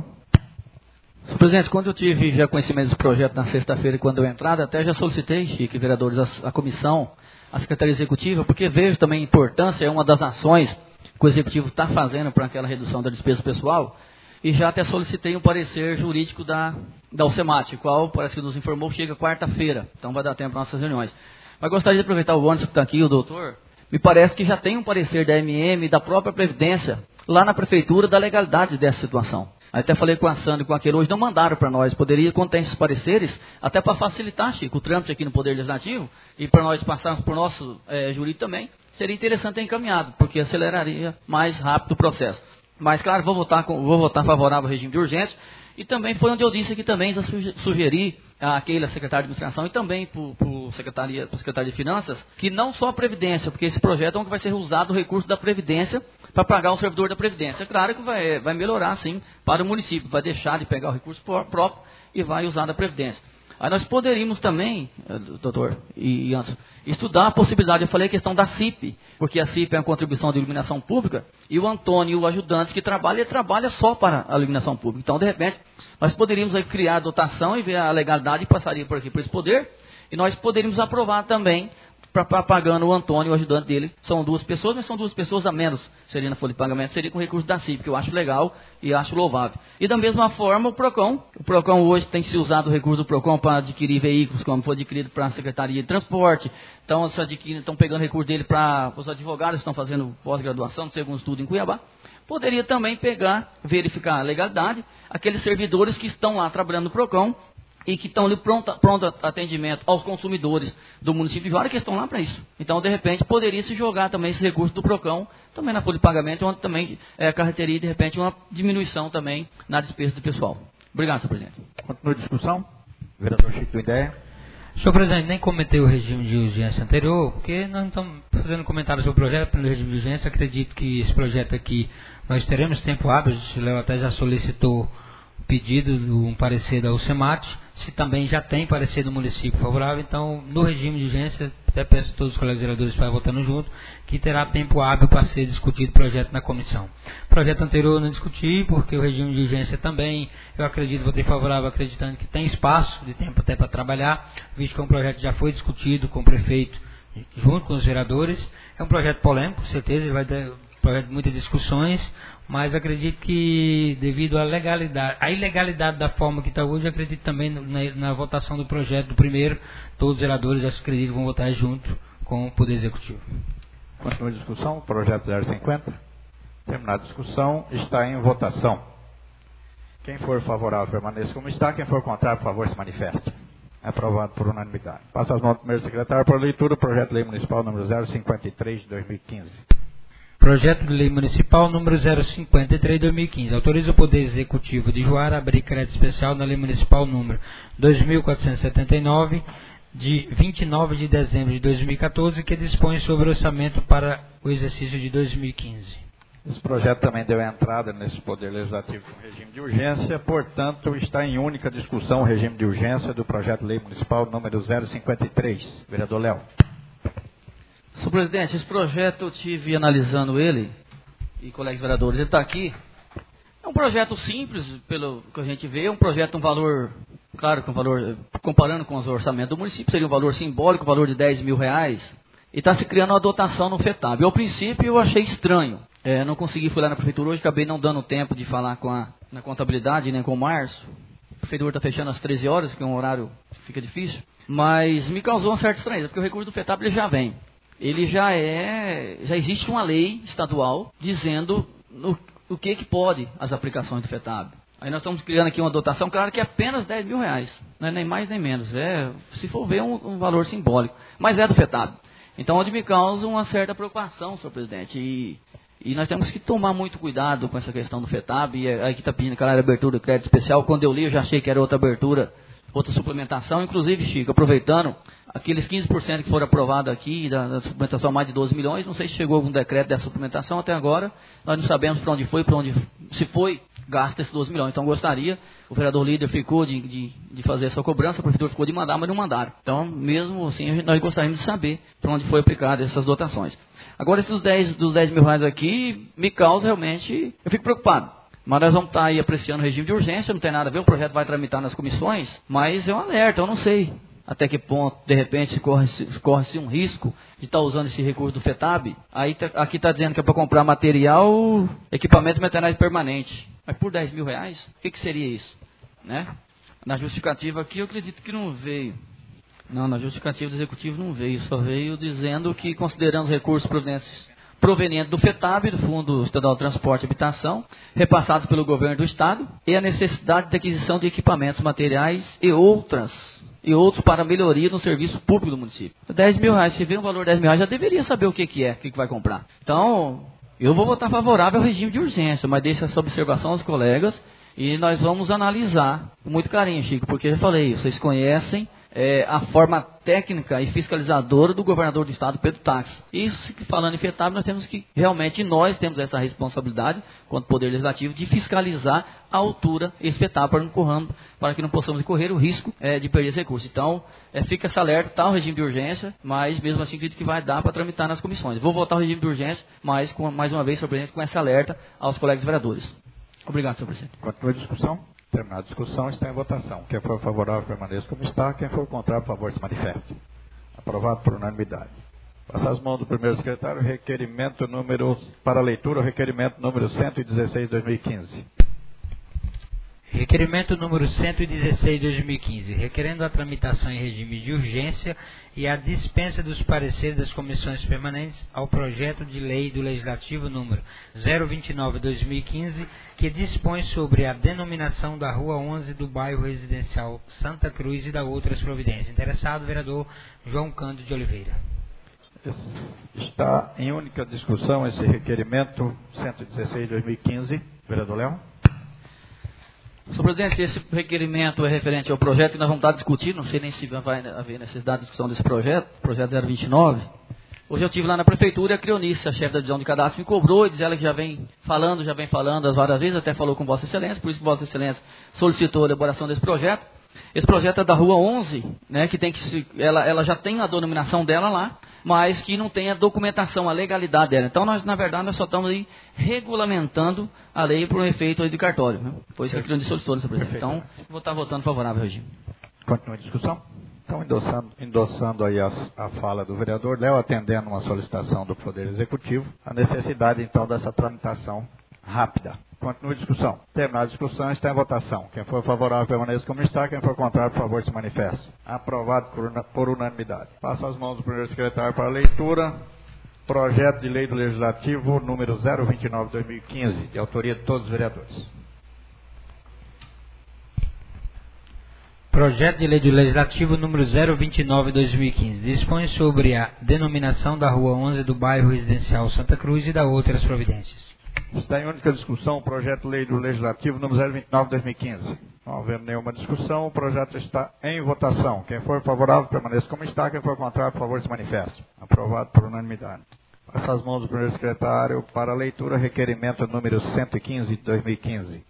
Senhor presidente, quando eu tive já conhecimento desse projeto na sexta-feira, quando deu entrada, até já solicitei, Chico, vereadores, a, a comissão, a Secretaria Executiva, porque vejo também a importância, é uma das ações que o Executivo está fazendo para aquela redução da despesa pessoal, e já até solicitei um parecer jurídico da, da UCEMAT, qual parece que nos informou chega quarta-feira, então vai dar tempo para nossas reuniões. Mas gostaria de aproveitar o ônibus que está aqui, o doutor, me parece que já tem um parecer da M M e da própria Previdência, lá na Prefeitura, da legalidade dessa situação. Até falei com a Sandra e com a Queiroz, não mandaram para nós, poderia conter esses pareceres, até para facilitar, Chico, o trâmite aqui no Poder Legislativo, e para nós passarmos por nosso é, jurídico também, seria interessante ter encaminhado, porque aceleraria mais rápido o processo. Mas, claro, vou votar, com, vou votar favorável ao regime de urgência, e também foi onde eu disse aqui também, já sugeri a Keila, secretária de Administração, e também para a Secretaria, Secretaria de Finanças, que não só a Previdência, porque esse projeto é onde vai ser usado o recurso da Previdência para pagar o servidor da Previdência. É claro que vai, vai melhorar, sim, para o município, vai deixar de pegar o recurso próprio e vai usar da Previdência. Aí nós poderíamos também, doutor e Anderson, estudar a possibilidade, eu falei a questão da C I P, porque a C I P é uma contribuição de iluminação pública, e o Antônio, o ajudante que trabalha, ele trabalha só para a iluminação pública. Então, de repente, nós poderíamos aí criar a dotação e ver a legalidade e passaria por aqui, por esse poder, e nós poderíamos aprovar também, para pagando o Antônio, o ajudante dele, são duas pessoas, mas são duas pessoas a menos, seria na folha de pagamento, seria com recurso da C I P, que eu acho legal e acho louvável. E da mesma forma o PROCON, o PROCON hoje tem se usado o recurso do PROCON para adquirir veículos, como foi adquirido para a Secretaria de Transporte, então estão pegando recurso dele para os advogados que estão fazendo pós-graduação no segundo estudo em Cuiabá. Poderia também pegar, verificar a legalidade, aqueles servidores que estão lá trabalhando no PROCON, e que estão ali pronto, pronto atendimento aos consumidores do município de Juara, que estão lá para isso. Então, de repente, poderia se jogar também esse recurso do PROCON, também na folha de pagamento, onde também é, acarretaria, de repente, uma diminuição também na despesa do pessoal. Obrigado, senhor presidente. Continua a discussão. Vereador Chico Lindéia. Senhor presidente, nem comentei o regime de urgência anterior, porque nós não estamos fazendo comentário sobre o projeto pelo regime de urgência. Acredito que esse projeto aqui, nós teremos tempo hábil, o Léo até já solicitou pedido, um parecer da UCEMAT, se também já tem parecer do município favorável, então no regime de urgência, até peço a todos os colegas vereadores para votando junto, que terá tempo hábil para ser discutido o projeto na comissão. O projeto anterior eu não discuti, porque o regime de urgência também, eu acredito, votei favorável, acreditando que tem espaço de tempo até para trabalhar, visto que é um projeto que já foi discutido com o prefeito, junto com os vereadores. É um projeto polêmico, com certeza, ele vai ter um projeto de muitas discussões, mas acredito que, devido à legalidade, à ilegalidade da forma que está hoje, acredito também na, na votação do projeto do primeiro, todos os vereadores, acredito, vão votar junto com o Poder Executivo. Continua a discussão, projeto zero cinquenta. Terminada a discussão, está em votação. Quem for favorável, permaneça como está. Quem for contrário, por favor, se manifeste. É aprovado por unanimidade. Passa as mãos do primeiro secretário para a leitura, projeto de lei municipal número zero cinquenta e três de dois mil e quinze. Projeto de Lei Municipal número zero cinquenta e três de dois mil e quinze. Autoriza o Poder Executivo de Juara a abrir crédito especial na Lei Municipal número dois mil quatrocentos e setenta e nove, de vinte e nove de dezembro de dois mil e quatorze, que dispõe sobre o orçamento para o exercício de dois mil e quinze. Esse projeto também deu entrada nesse Poder Legislativo com regime de urgência, portanto, está em única discussão o regime de urgência do projeto de lei municipal número zero cinquenta e três. Vereador Léo. Senhor presidente, esse projeto eu tive analisando ele, e colegas vereadores, ele está aqui. É um projeto simples, pelo que a gente vê, é um projeto, um valor, claro que um valor, comparando com os orçamentos do município, seria um valor simbólico, um valor de dez mil reais, e está se criando uma dotação no FETAB. Ao princípio eu achei estranho, é, não consegui, fui lá na prefeitura hoje, acabei não dando tempo de falar com a na contabilidade, nem com o Márcio. A prefeitura está fechando às treze horas, que é um horário que fica difícil, mas me causou uma certa estranheza, porque o recurso do FETAB ele já vem. ele já é, já existe uma lei estadual dizendo no, o que que pode as aplicações do FETAB. Aí nós estamos criando aqui uma dotação, claro que é apenas dez mil reais, não é nem mais nem menos, é, se for ver, um, um valor simbólico, mas é do FETAB. Então, onde me causa uma certa preocupação, senhor presidente, e, e nós temos que tomar muito cuidado com essa questão do FETAB, e aí que está pedindo aquela abertura do crédito especial, quando eu li eu já achei que era outra abertura, outra suplementação, inclusive, Chico, aproveitando, aqueles quinze por cento que foram aprovados aqui, da, da suplementação mais de doze milhões, não sei se chegou algum decreto dessa suplementação até agora, nós não sabemos para onde foi, para onde se foi, gasta esses doze milhões. Então gostaria, o vereador líder ficou de, de, de fazer essa cobrança, o prefeitura ficou de mandar, mas não mandaram. Então, mesmo assim, nós gostaríamos de saber para onde foi aplicada essas dotações. Agora, esses dez, dos dez mil reais aqui, me causa realmente, eu fico preocupado. Mas nós vamos estar aí apreciando o regime de urgência, não tem nada a ver, o projeto vai tramitar nas comissões, mas é um alerta, eu não sei até que ponto, de repente, corre-se corre um risco de estar usando esse recurso do FETAB. Aí tá, aqui está dizendo que é para comprar material, equipamentos veterinários permanentes. Mas por dez mil reais, o que, que seria isso? Né? Na justificativa aqui, eu acredito que não veio. Não, na justificativa do executivo não veio, só veio dizendo que, considerando os recursos provenientes provenientes do FETAB, do Fundo Estadual de Transporte e Habitação, repassados pelo governo do Estado, e a necessidade de aquisição de equipamentos materiais e outras e outros para melhoria no serviço público do município. dez mil reais, se vê um valor de dez mil reais, já deveria saber o que, que é, o que, que vai comprar. Então, eu vou votar favorável ao regime de urgência, mas deixo essa observação aos colegas e nós vamos analisar com muito carinho, Chico, porque eu já falei, vocês conhecem é, a forma técnica e fiscalizadora do governador do estado, Pedro Táxi. Isso, falando em FETAB, nós temos que, realmente, nós temos essa responsabilidade, quanto Poder Legislativo, de fiscalizar a altura esse FETAB, para, não corramos, para que não possamos correr o risco é, de perder esse recurso. Então, é, fica esse alerta, está o regime de urgência, mas mesmo assim acredito que vai dar para tramitar nas comissões. Vou votar o regime de urgência, mas, com, mais uma vez, senhor presidente, com esse alerta aos colegas vereadores. Obrigado, senhor presidente. Continua a discussão. Terminada a discussão, está em votação. Quem for favorável, permaneça como está. Quem for contrário, por favor, se manifeste. Aprovado por unanimidade. Passa as mãos do primeiro secretário, requerimento número, para leitura, o requerimento número cento e dezesseis de dois mil e quinze. Requerimento número cento e dezesseis de dois mil e quinze, requerendo a tramitação em regime de urgência e a dispensa dos pareceres das comissões permanentes ao projeto de lei do Legislativo número zero vinte e nove de dois mil e quinze, que dispõe sobre a denominação da Rua onze do bairro residencial Santa Cruz e da outras providências. Interessado, vereador João Cândido de Oliveira. Está em única discussão esse requerimento cento e dezesseis de dois mil e quinze. Vereador Léo. Senhor presidente, esse requerimento é referente ao projeto que nós vamos estar discutindo, não sei nem se vai haver necessidade de discussão desse projeto, projeto zero vinte e nove. Hoje eu estive lá na prefeitura e a Creonice, a chefe da divisão de cadastro, me cobrou e diz ela que já vem falando, já vem falando as várias vezes, até falou com Vossa Excelência, por isso que Vossa Excelência solicitou a elaboração desse projeto. Esse projeto é da Rua onze, né, que tem que se, ela, ela já tem a denominação dela lá, mas que não tem a documentação, a legalidade dela. Então, nós, na verdade, nós só estamos aí regulamentando a lei para o efeito aí de cartório. Né? Foi isso que a Creonice solicitou, senhor presidente. Então, vou estar votando favorável ao regime. Continua a discussão. Então, endossando, endossando aí a, a fala do vereador Léo, atendendo uma solicitação do Poder Executivo, a necessidade, então, dessa tramitação rápida. Continua a discussão. Terminada a discussão, está em votação. Quem for favorável, permaneça como está. Quem for contrário, por favor, se manifeste. Aprovado por, por unanimidade. Passo as mãos do primeiro secretário para a leitura. Projeto de lei do Legislativo número zero vinte e nove de dois mil e quinze, de autoria de todos os vereadores. Projeto de lei do Legislativo número zero vinte e nove de dois mil e quinze. Dispõe sobre a denominação da Rua onze do bairro residencial Santa Cruz e da outras providências. Está em única discussão o projeto de lei do Legislativo número zero vinte e nove de dois mil e quinze. Não havendo nenhuma discussão, o projeto está em votação. Quem for favorável, permaneça como está. Quem for contrário, por favor, se manifeste. Aprovado por unanimidade. Passa as mãos do primeiro secretário para a leitura, requerimento número cento e quinze de dois mil e quinze.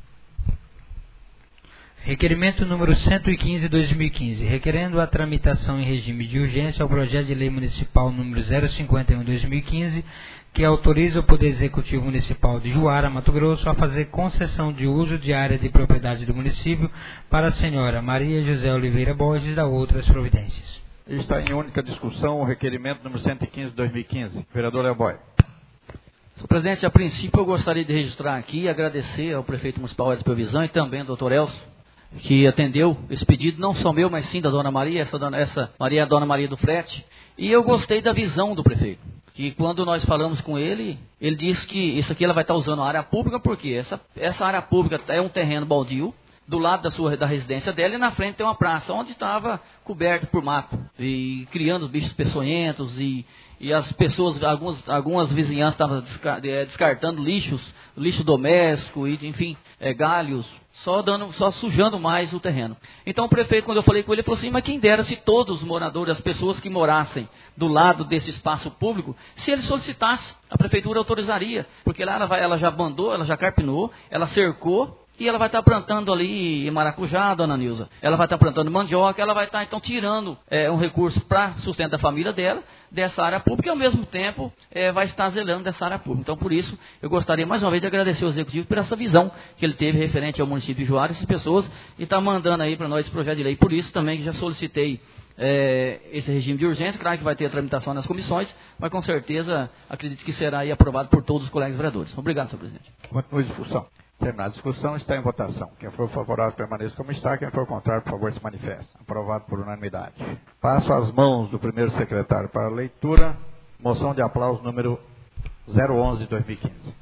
Requerimento número cento e quinze de dois mil e quinze, requerendo a tramitação em regime de urgência ao projeto de lei municipal número zero cinquenta e um de dois mil e quinze, que autoriza o Poder Executivo Municipal de Juara, Mato Grosso, a fazer concessão de uso de área de propriedade do município para a senhora Maria José Oliveira Borges e da outras providências. Está em única discussão o requerimento número cento e quinze de dois mil e quinze. Vereador Leoboy. Senhor presidente, a princípio eu gostaria de registrar aqui e agradecer ao prefeito municipal Edson Provisão e também ao doutor Elcio que atendeu esse pedido, não só meu, mas sim da Dona Maria, essa, dona, essa Maria é a Dona Maria do Frete. E eu gostei da visão do prefeito, que quando nós falamos com ele, ele disse que isso aqui ela vai estar usando a área pública, porque essa, essa área pública é um terreno baldio, do lado da, sua, da residência dela, e na frente tem uma praça, onde estava coberto por mato, e criando bichos peçonhentos, e, e as pessoas, algumas, algumas vizinhanças estavam descartando lixos, lixo doméstico, e, enfim, é, galhos, só, dando, só sujando mais o terreno. Então o prefeito, quando eu falei com ele, ele falou assim, mas quem dera se todos os moradores, as pessoas que morassem do lado desse espaço público, se ele solicitasse, a prefeitura autorizaria, porque lá ela, vai, ela já bandou, ela já carpinou, ela cercou, e ela vai estar plantando ali maracujá, dona Nilza. Ela vai estar plantando mandioca, ela vai estar então tirando é, um recurso para sustento da família dela, dessa área pública, e ao mesmo tempo é, vai estar zelando dessa área pública. Então por isso eu gostaria mais uma vez de agradecer ao Executivo por essa visão que ele teve referente ao município de Juara, essas pessoas, e está mandando aí para nós esse projeto de lei. Por isso também que já solicitei é, esse regime de urgência, claro que vai ter a tramitação nas comissões, mas com certeza acredito que será aí aprovado por todos os colegas vereadores. Obrigado, senhor presidente. Continue a discussão. Terminada a discussão, está em votação. Quem for favorável, permaneça como está. Quem for contrário, por favor, se manifeste. Aprovado por unanimidade. Passo às mãos do primeiro secretário para a leitura. Moção de aplauso número zero onze de dois mil e quinze.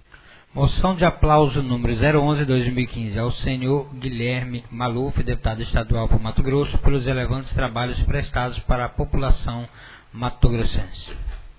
Moção de aplauso número zero onze de dois mil e quinze ao senhor Guilherme Maluf, deputado estadual por Mato Grosso, pelos relevantes trabalhos prestados para a população matogrossense.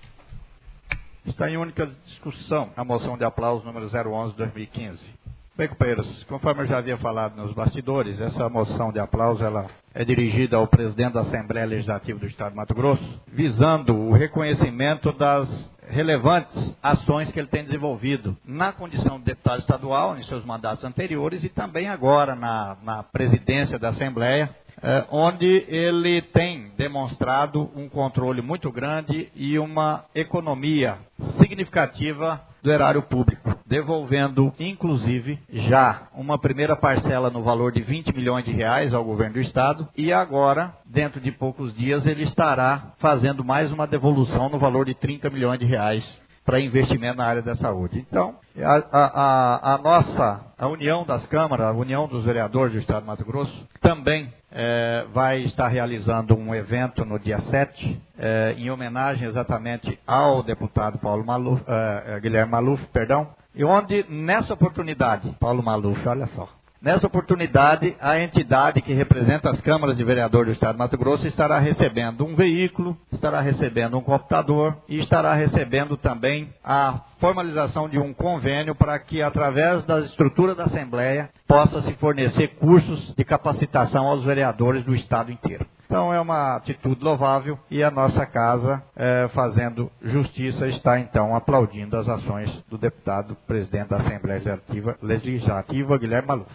Está em única discussão a moção de aplauso número zero onze de dois mil e quinze. Bem, companheiros, conforme eu já havia falado nos bastidores, essa moção de aplauso ela é dirigida ao presidente da Assembleia Legislativa do Estado de Mato Grosso, visando o reconhecimento das relevantes ações que ele tem desenvolvido na condição de deputado estadual, em seus mandatos anteriores, e também agora na, na presidência da Assembleia, É, onde ele tem demonstrado um controle muito grande e uma economia significativa do erário público, devolvendo, inclusive, já uma primeira parcela no valor de vinte milhões de reais ao governo do Estado, e agora, dentro de poucos dias, ele estará fazendo mais uma devolução no valor de trinta milhões de reais para investimento na área da saúde. Então, a, a, a nossa, a União das Câmaras, a União dos Vereadores do Estado de Mato Grosso, também é, vai estar realizando um evento no dia sete, é, em homenagem exatamente ao deputado Paulo Maluf, é, Guilherme Maluf, perdão, e onde, nessa oportunidade, Paulo Maluf, olha só, nessa oportunidade, a entidade que representa as câmaras de vereadores do Estado de Mato Grosso estará recebendo um veículo, estará recebendo um computador e estará recebendo também a formalização de um convênio para que, através da estrutura da Assembleia, possa se fornecer cursos de capacitação aos vereadores do Estado inteiro. Então é uma atitude louvável e a nossa casa, é, fazendo justiça, está então aplaudindo as ações do deputado presidente da Assembleia Legislativa, Legislativa Guilherme Maluf.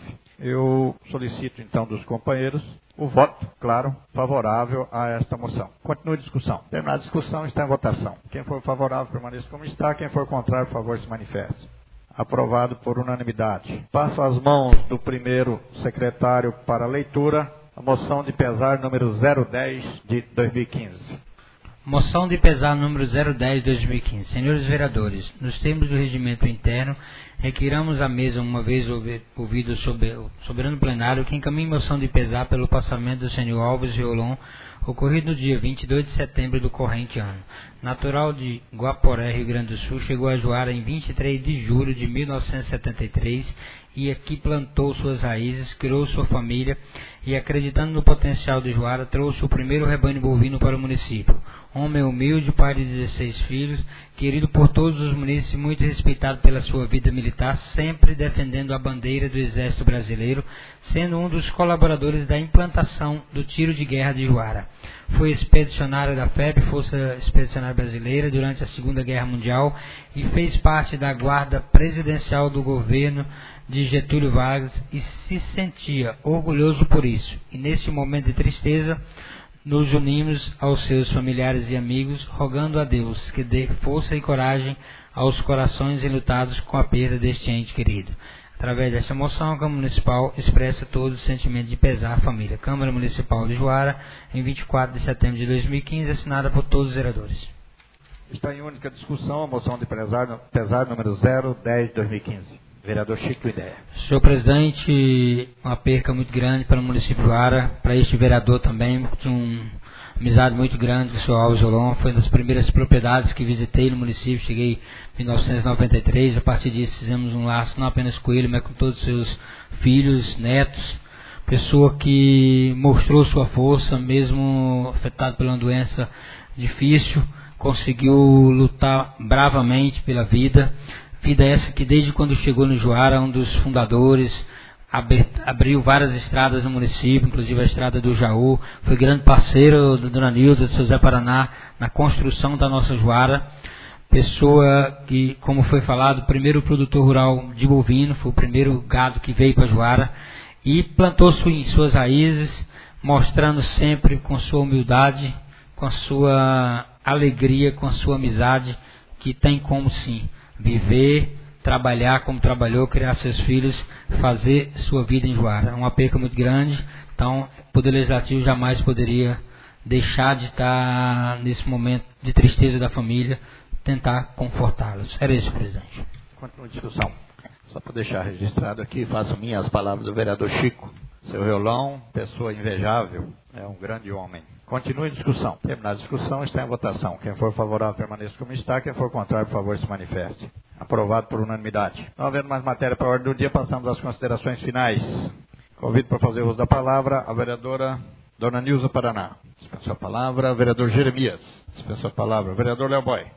Eu solicito então dos companheiros o voto, claro, favorável a esta moção. Continue a discussão. Terminada a discussão, está em votação. Quem for favorável, permaneça como está. Quem for contrário, por favor, se manifeste. Aprovado por unanimidade. Passo às mãos do primeiro secretário para a leitura a moção de pesar número zero dez de dois mil e quinze. Moção de pesar número zero dez de dois mil e quinze. Senhores vereadores, nos termos do regimento interno, requiramos à mesa, uma vez ouvido o soberano plenário, que encaminhe moção de pesar pelo passamento do senhor Alves Riolon, ocorrido no dia vinte e dois de setembro do corrente ano. Natural de Guaporé, Rio Grande do Sul, chegou a Juara em vinte e três de julho de mil novecentos e setenta e três e aqui plantou suas raízes, criou sua família e, acreditando no potencial de Juara, trouxe o primeiro rebanho bovino para o município. Homem humilde, pai de dezesseis filhos, querido por todos os munícipes e muito respeitado pela sua vida militar, sempre defendendo a bandeira do Exército Brasileiro, sendo um dos colaboradores da implantação do tiro de guerra de Juara. Foi expedicionário da F E B, Força Expedicionária Brasileira, durante a Segunda Guerra Mundial e fez parte da guarda presidencial do governo de Getúlio Vargas e se sentia orgulhoso por isso. E neste momento de tristeza, nos unimos aos seus familiares e amigos, rogando a Deus que dê força e coragem aos corações enlutados com a perda deste ente querido. Através desta moção, a Câmara Municipal expressa todo o sentimento de pesar à família. Câmara Municipal de Juara, em vinte e quatro de setembro de dois mil e quinze, assinada por todos os vereadores. Está em única discussão a moção de pesar, pesar número zero dez de dois mil e quinze. Vereador Chico Ideia. Senhor presidente, uma perca muito grande para o município de Juara, para este vereador também, tinha uma amizade muito grande com o senhor Alves Olon, foi uma das primeiras propriedades que visitei no município, cheguei em mil novecentos e noventa e três, a partir disso fizemos um laço não apenas com ele, mas com todos os seus filhos, netos, pessoa que mostrou sua força, mesmo afetado por uma doença difícil, conseguiu lutar bravamente pela vida, vida essa que desde quando chegou no Juara, um dos fundadores, abriu várias estradas no município, inclusive a estrada do Jaú, foi grande parceiro da dona Nilza, do seu Zé Paraná, na construção da nossa Juara, pessoa que, como foi falado, o primeiro produtor rural de bovino, foi o primeiro gado que veio para Juara, e plantou em suas raízes, mostrando sempre com sua humildade, com a sua alegria, com a sua amizade, que tem como sim viver, trabalhar como trabalhou, criar seus filhos, fazer sua vida em Juara. É uma perca muito grande, então o Poder Legislativo jamais poderia deixar de estar nesse momento de tristeza da família, tentar confortá-los. Era isso, presidente. Continua a discussão. Só para deixar registrado aqui, faço minhas palavras do vereador Chico. Seu Violão, pessoa invejável, é um grande homem. Continue a discussão. Terminar a discussão, está em votação. Quem for favorável, permaneça como está. Quem for contrário, por favor, se manifeste. Aprovado por unanimidade. Não havendo mais matéria para a ordem do dia, passamos às considerações finais. Convido para fazer uso da palavra a vereadora Dona Nilza Paraná. Dispensa a palavra. Vereador Jeremias. Dispensa a palavra. Vereador Léo Boy.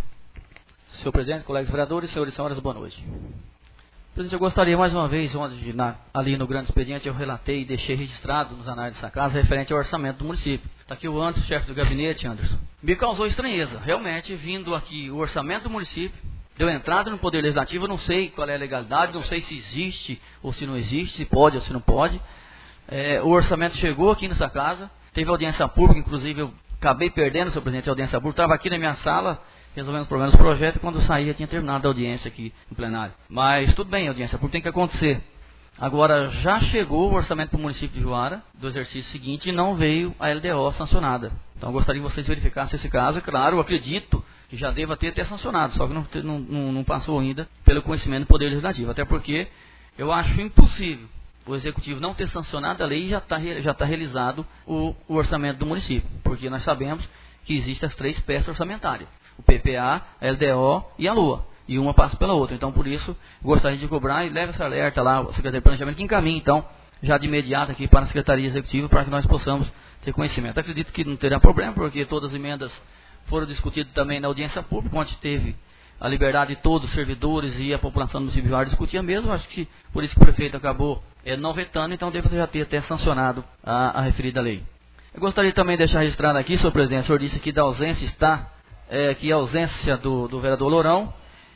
Senhor presidente, colegas vereadores, senhores e senhoras, boa noite. Presidente, eu gostaria mais uma vez, onde na, ali no grande expediente eu relatei e deixei registrado nos anais dessa casa, referente ao orçamento do município. Está aqui o Anderson, chefe do gabinete, Anderson. Me causou estranheza, realmente, vindo aqui o orçamento do município, deu entrada no Poder Legislativo, eu não sei qual é a legalidade, não sei se existe ou se não existe, se pode ou se não pode. É, o orçamento chegou aqui nessa casa, teve audiência pública, inclusive eu acabei perdendo, senhor presidente, a audiência pública, estava aqui na minha sala, resolvendo os problemas do projeto, e quando eu saía tinha terminado a audiência aqui no plenário. Mas tudo bem, a audiência pública tem que acontecer. Agora, já chegou o orçamento para o município de Juara, do exercício seguinte, e não veio a L D O sancionada. Então, eu gostaria que vocês verificassem esse caso. Claro, eu acredito que já deva ter até sancionado, só que não, não, não, não passou ainda pelo conhecimento do Poder Legislativo. Até porque eu acho impossível o Executivo não ter sancionado a lei e já está já tá realizado o, o orçamento do município. Porque nós sabemos que existem as três peças orçamentárias. O P P A, a L D O e a Lua. E uma passa pela outra. Então, por isso, gostaria de cobrar e leve essa alerta lá, o Secretaria de Planejamento, que encaminhe, então, já de imediato aqui para a Secretaria Executiva, para que nós possamos ter conhecimento. Acredito que não terá problema, porque todas as emendas foram discutidas também na audiência pública, onde teve a liberdade de todos os servidores e a população do município de Juara discutir mesmo. Acho que por isso que o prefeito acabou é, não vetando, então deve já ter até sancionado a, a referida lei. Eu gostaria também de deixar registrado aqui, senhor presidente, o senhor disse que da ausência está... É, que a ausência do, do vereador Lourão,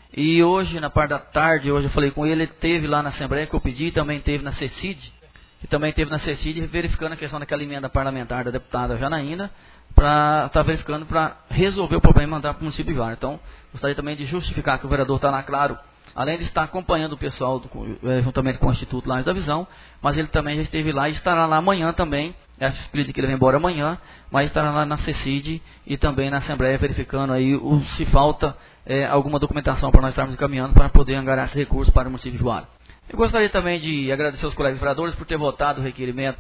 e hoje, na parte da tarde, hoje eu falei com ele, ele teve lá na Assembleia, que eu pedi, também teve na CECID, que também teve na CECID, verificando a questão daquela emenda parlamentar da deputada Janaína, para estar tá verificando para resolver o problema e mandar para o município de Juara. Então, gostaria também de justificar que o vereador está lá, claro, além de estar acompanhando o pessoal, do, é, juntamente com o Instituto Lages da Visão, mas ele também já esteve lá e estará lá amanhã também. Acho que ele vai embora amanhã, mas estará lá na CECID e também na Assembleia verificando aí o, se falta é, alguma documentação para nós estarmos encaminhando para poder angariar esse recurso para o município de Juara. Eu gostaria também de agradecer aos colegas vereadores por ter votado o requerimento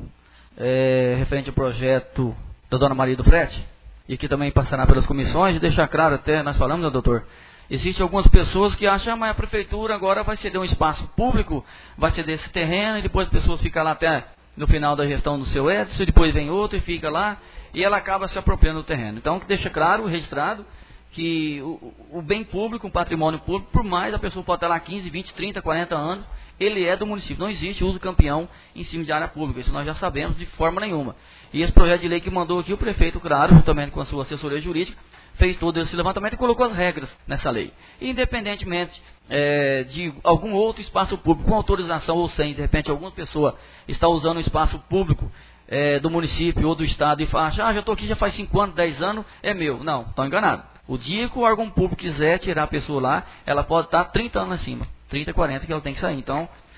é, referente ao projeto da Dona Maria do Frete, e que também passará pelas comissões, e deixar claro, até nós falamos, né, doutor? Existem algumas pessoas que acham, ah, mas a prefeitura agora vai ceder um espaço público, vai ceder esse terreno, e depois as pessoas ficam lá até no final da gestão do seu Edson, e depois vem outro e fica lá, e ela acaba se apropriando do terreno. Então, que deixa claro, registrado, que o, o bem público, um patrimônio público, por mais a pessoa pode estar lá quinze, vinte, trinta, quarenta anos, ele é do município. Não existe uso campeão em cima de área pública, isso nós já sabemos de forma nenhuma. E esse projeto de lei que mandou aqui o prefeito, claro, juntamente com a sua assessoria jurídica, fez todo esse levantamento e colocou as regras nessa lei. E, independentemente é, de algum outro espaço público, com autorização ou sem, de repente alguma pessoa está usando o espaço público é, do município ou do estado e fala, ah, já estou aqui já faz cinco anos, dez anos, é meu. Não, estão enganados. O dia que o órgão público quiser tirar a pessoa lá, ela pode estar trinta anos acima, trinta, quarenta que ela tem que sair. Então,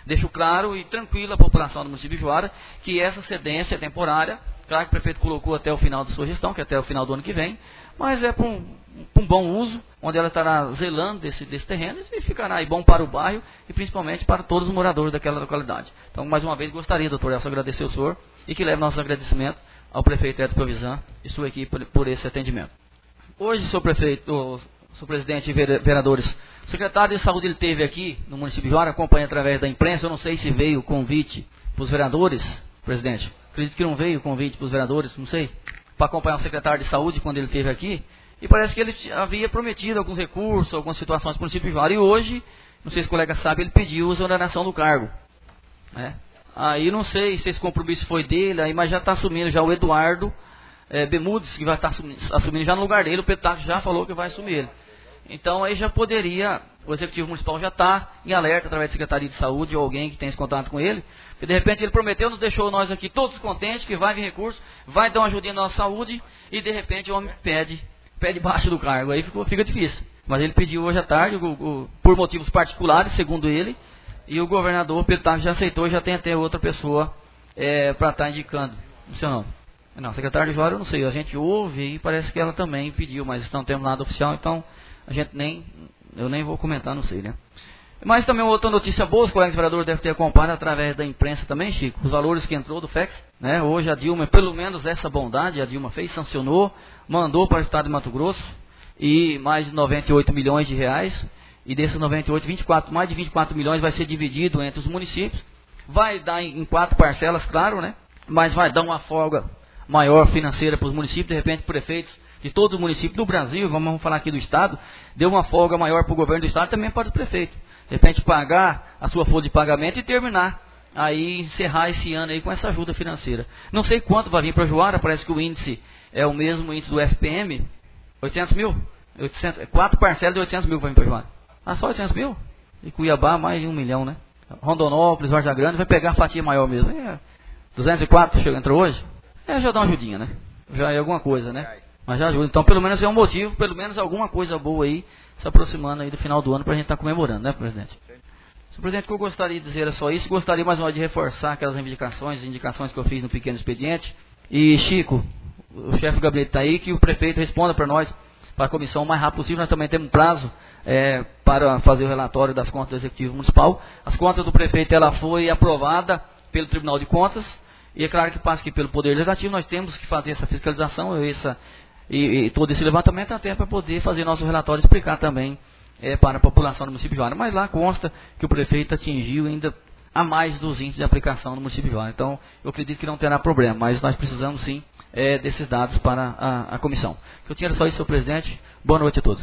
deixo claro e tranquilo a população do município de Juara que essa cedência é temporária. Claro que o prefeito colocou até o final da sua gestão, que é até o final do ano que vem, mas é para um, um bom uso, onde ela estará zelando desse, desse terreno e ficará aí bom para o bairro e principalmente para todos os moradores daquela localidade. Então, mais uma vez, gostaria, doutor Elcio, agradecer ao senhor e que leve nossos agradecimentos ao prefeito Edson Provisan e sua equipe por, por esse atendimento. Hoje, senhor prefeito, senhor presidente e vereadores, o secretário de saúde ele teve aqui no município de Juara, acompanha através da imprensa, eu não sei se veio o convite para os vereadores, presidente. Acredito que não veio o convite para os vereadores, não sei, para acompanhar o secretário de saúde quando ele esteve aqui. E parece que ele havia prometido alguns recursos, algumas situações para o município de Juara. E hoje, não sei se o colega sabe, ele pediu a exoneração do cargo. Né? Aí não sei se esse compromisso foi dele, aí, mas já está assumindo já o Eduardo é, Bemudes, que vai estar assumindo, assumindo já no lugar dele. O Petaco já falou que vai assumir ele. Então aí já poderia, o Executivo Municipal já está em alerta através da Secretaria de Saúde ou alguém que tenha esse contato com ele, porque de repente ele prometeu, nos deixou nós aqui todos contentes que vai vir recurso, vai dar uma ajudinha na nossa saúde e de repente o homem pede, pede baixo do cargo, aí ficou, fica difícil. Mas ele pediu hoje à tarde, o, o, por motivos particulares, segundo ele, e o governador Petaco já aceitou e já tem até outra pessoa é, para estar tá indicando. Não sei o nome. Não, secretário de Juara eu não sei, a gente ouve e parece que ela também pediu, mas não temos nada oficial, então a gente nem, eu nem vou comentar, não sei, né? Mas também outra notícia boa, os colegas vereadores devem ter acompanhado através da imprensa também, Chico, os valores que entrou do F E C, né? Hoje a Dilma, pelo menos essa bondade, a Dilma fez, sancionou, mandou para o estado de Mato Grosso, e mais de noventa e oito milhões de reais, e desses noventa e oito, vinte e quatro, mais de vinte e quatro milhões vai ser dividido entre os municípios, vai dar em, em quatro parcelas, claro, né? Mas vai dar uma folga maior financeira para os municípios, de repente prefeitos de todos os municípios do Brasil, vamos falar aqui do estado, deu uma folga maior para o governo do estado e também para os prefeitos. De repente pagar a sua folha de pagamento e terminar, aí encerrar esse ano aí com essa ajuda financeira. Não sei quanto vai vir para Juara, parece que o índice é o mesmo índice do F P M, oitocentos mil, oitocentos, quatro parcelas de oitocentos mil vai vir para Juara. Ah, só oitocentos mil? E Cuiabá mais de um milhão, né? Rondonópolis, Vargas Grande, vai pegar a fatia maior mesmo. É, duzentos e quatro chegou, entrou hoje? É, já dá uma ajudinha, né? Já é alguma coisa, né? Mas já ajuda. Então, pelo menos é um motivo, pelo menos alguma coisa boa aí, se aproximando aí do final do ano para a gente estar tá comemorando, né, presidente? Senhor presidente, o que eu gostaria de dizer é só isso. Gostaria mais uma vez de reforçar aquelas reivindicações, indicações que eu fiz no pequeno expediente. E, Chico, o chefe do gabinete está aí, que o prefeito responda para nós, para a comissão, o mais rápido possível. Nós também temos um prazo é, para fazer o relatório das contas do Executivo Municipal. As contas do prefeito, ela foi aprovada pelo Tribunal de Contas. E é claro que passa aqui pelo Poder Legislativo, nós temos que fazer essa fiscalização essa, e, e todo esse levantamento até para poder fazer nosso relatório e explicar também é, para a população do município de Juara. Mas lá consta que o prefeito atingiu ainda a mais dos índices de aplicação no município de Juara. Então, eu acredito que não terá problema, mas nós precisamos sim é, desses dados para a, a comissão. Eu tinha só isso, senhor presidente. Boa noite a todos.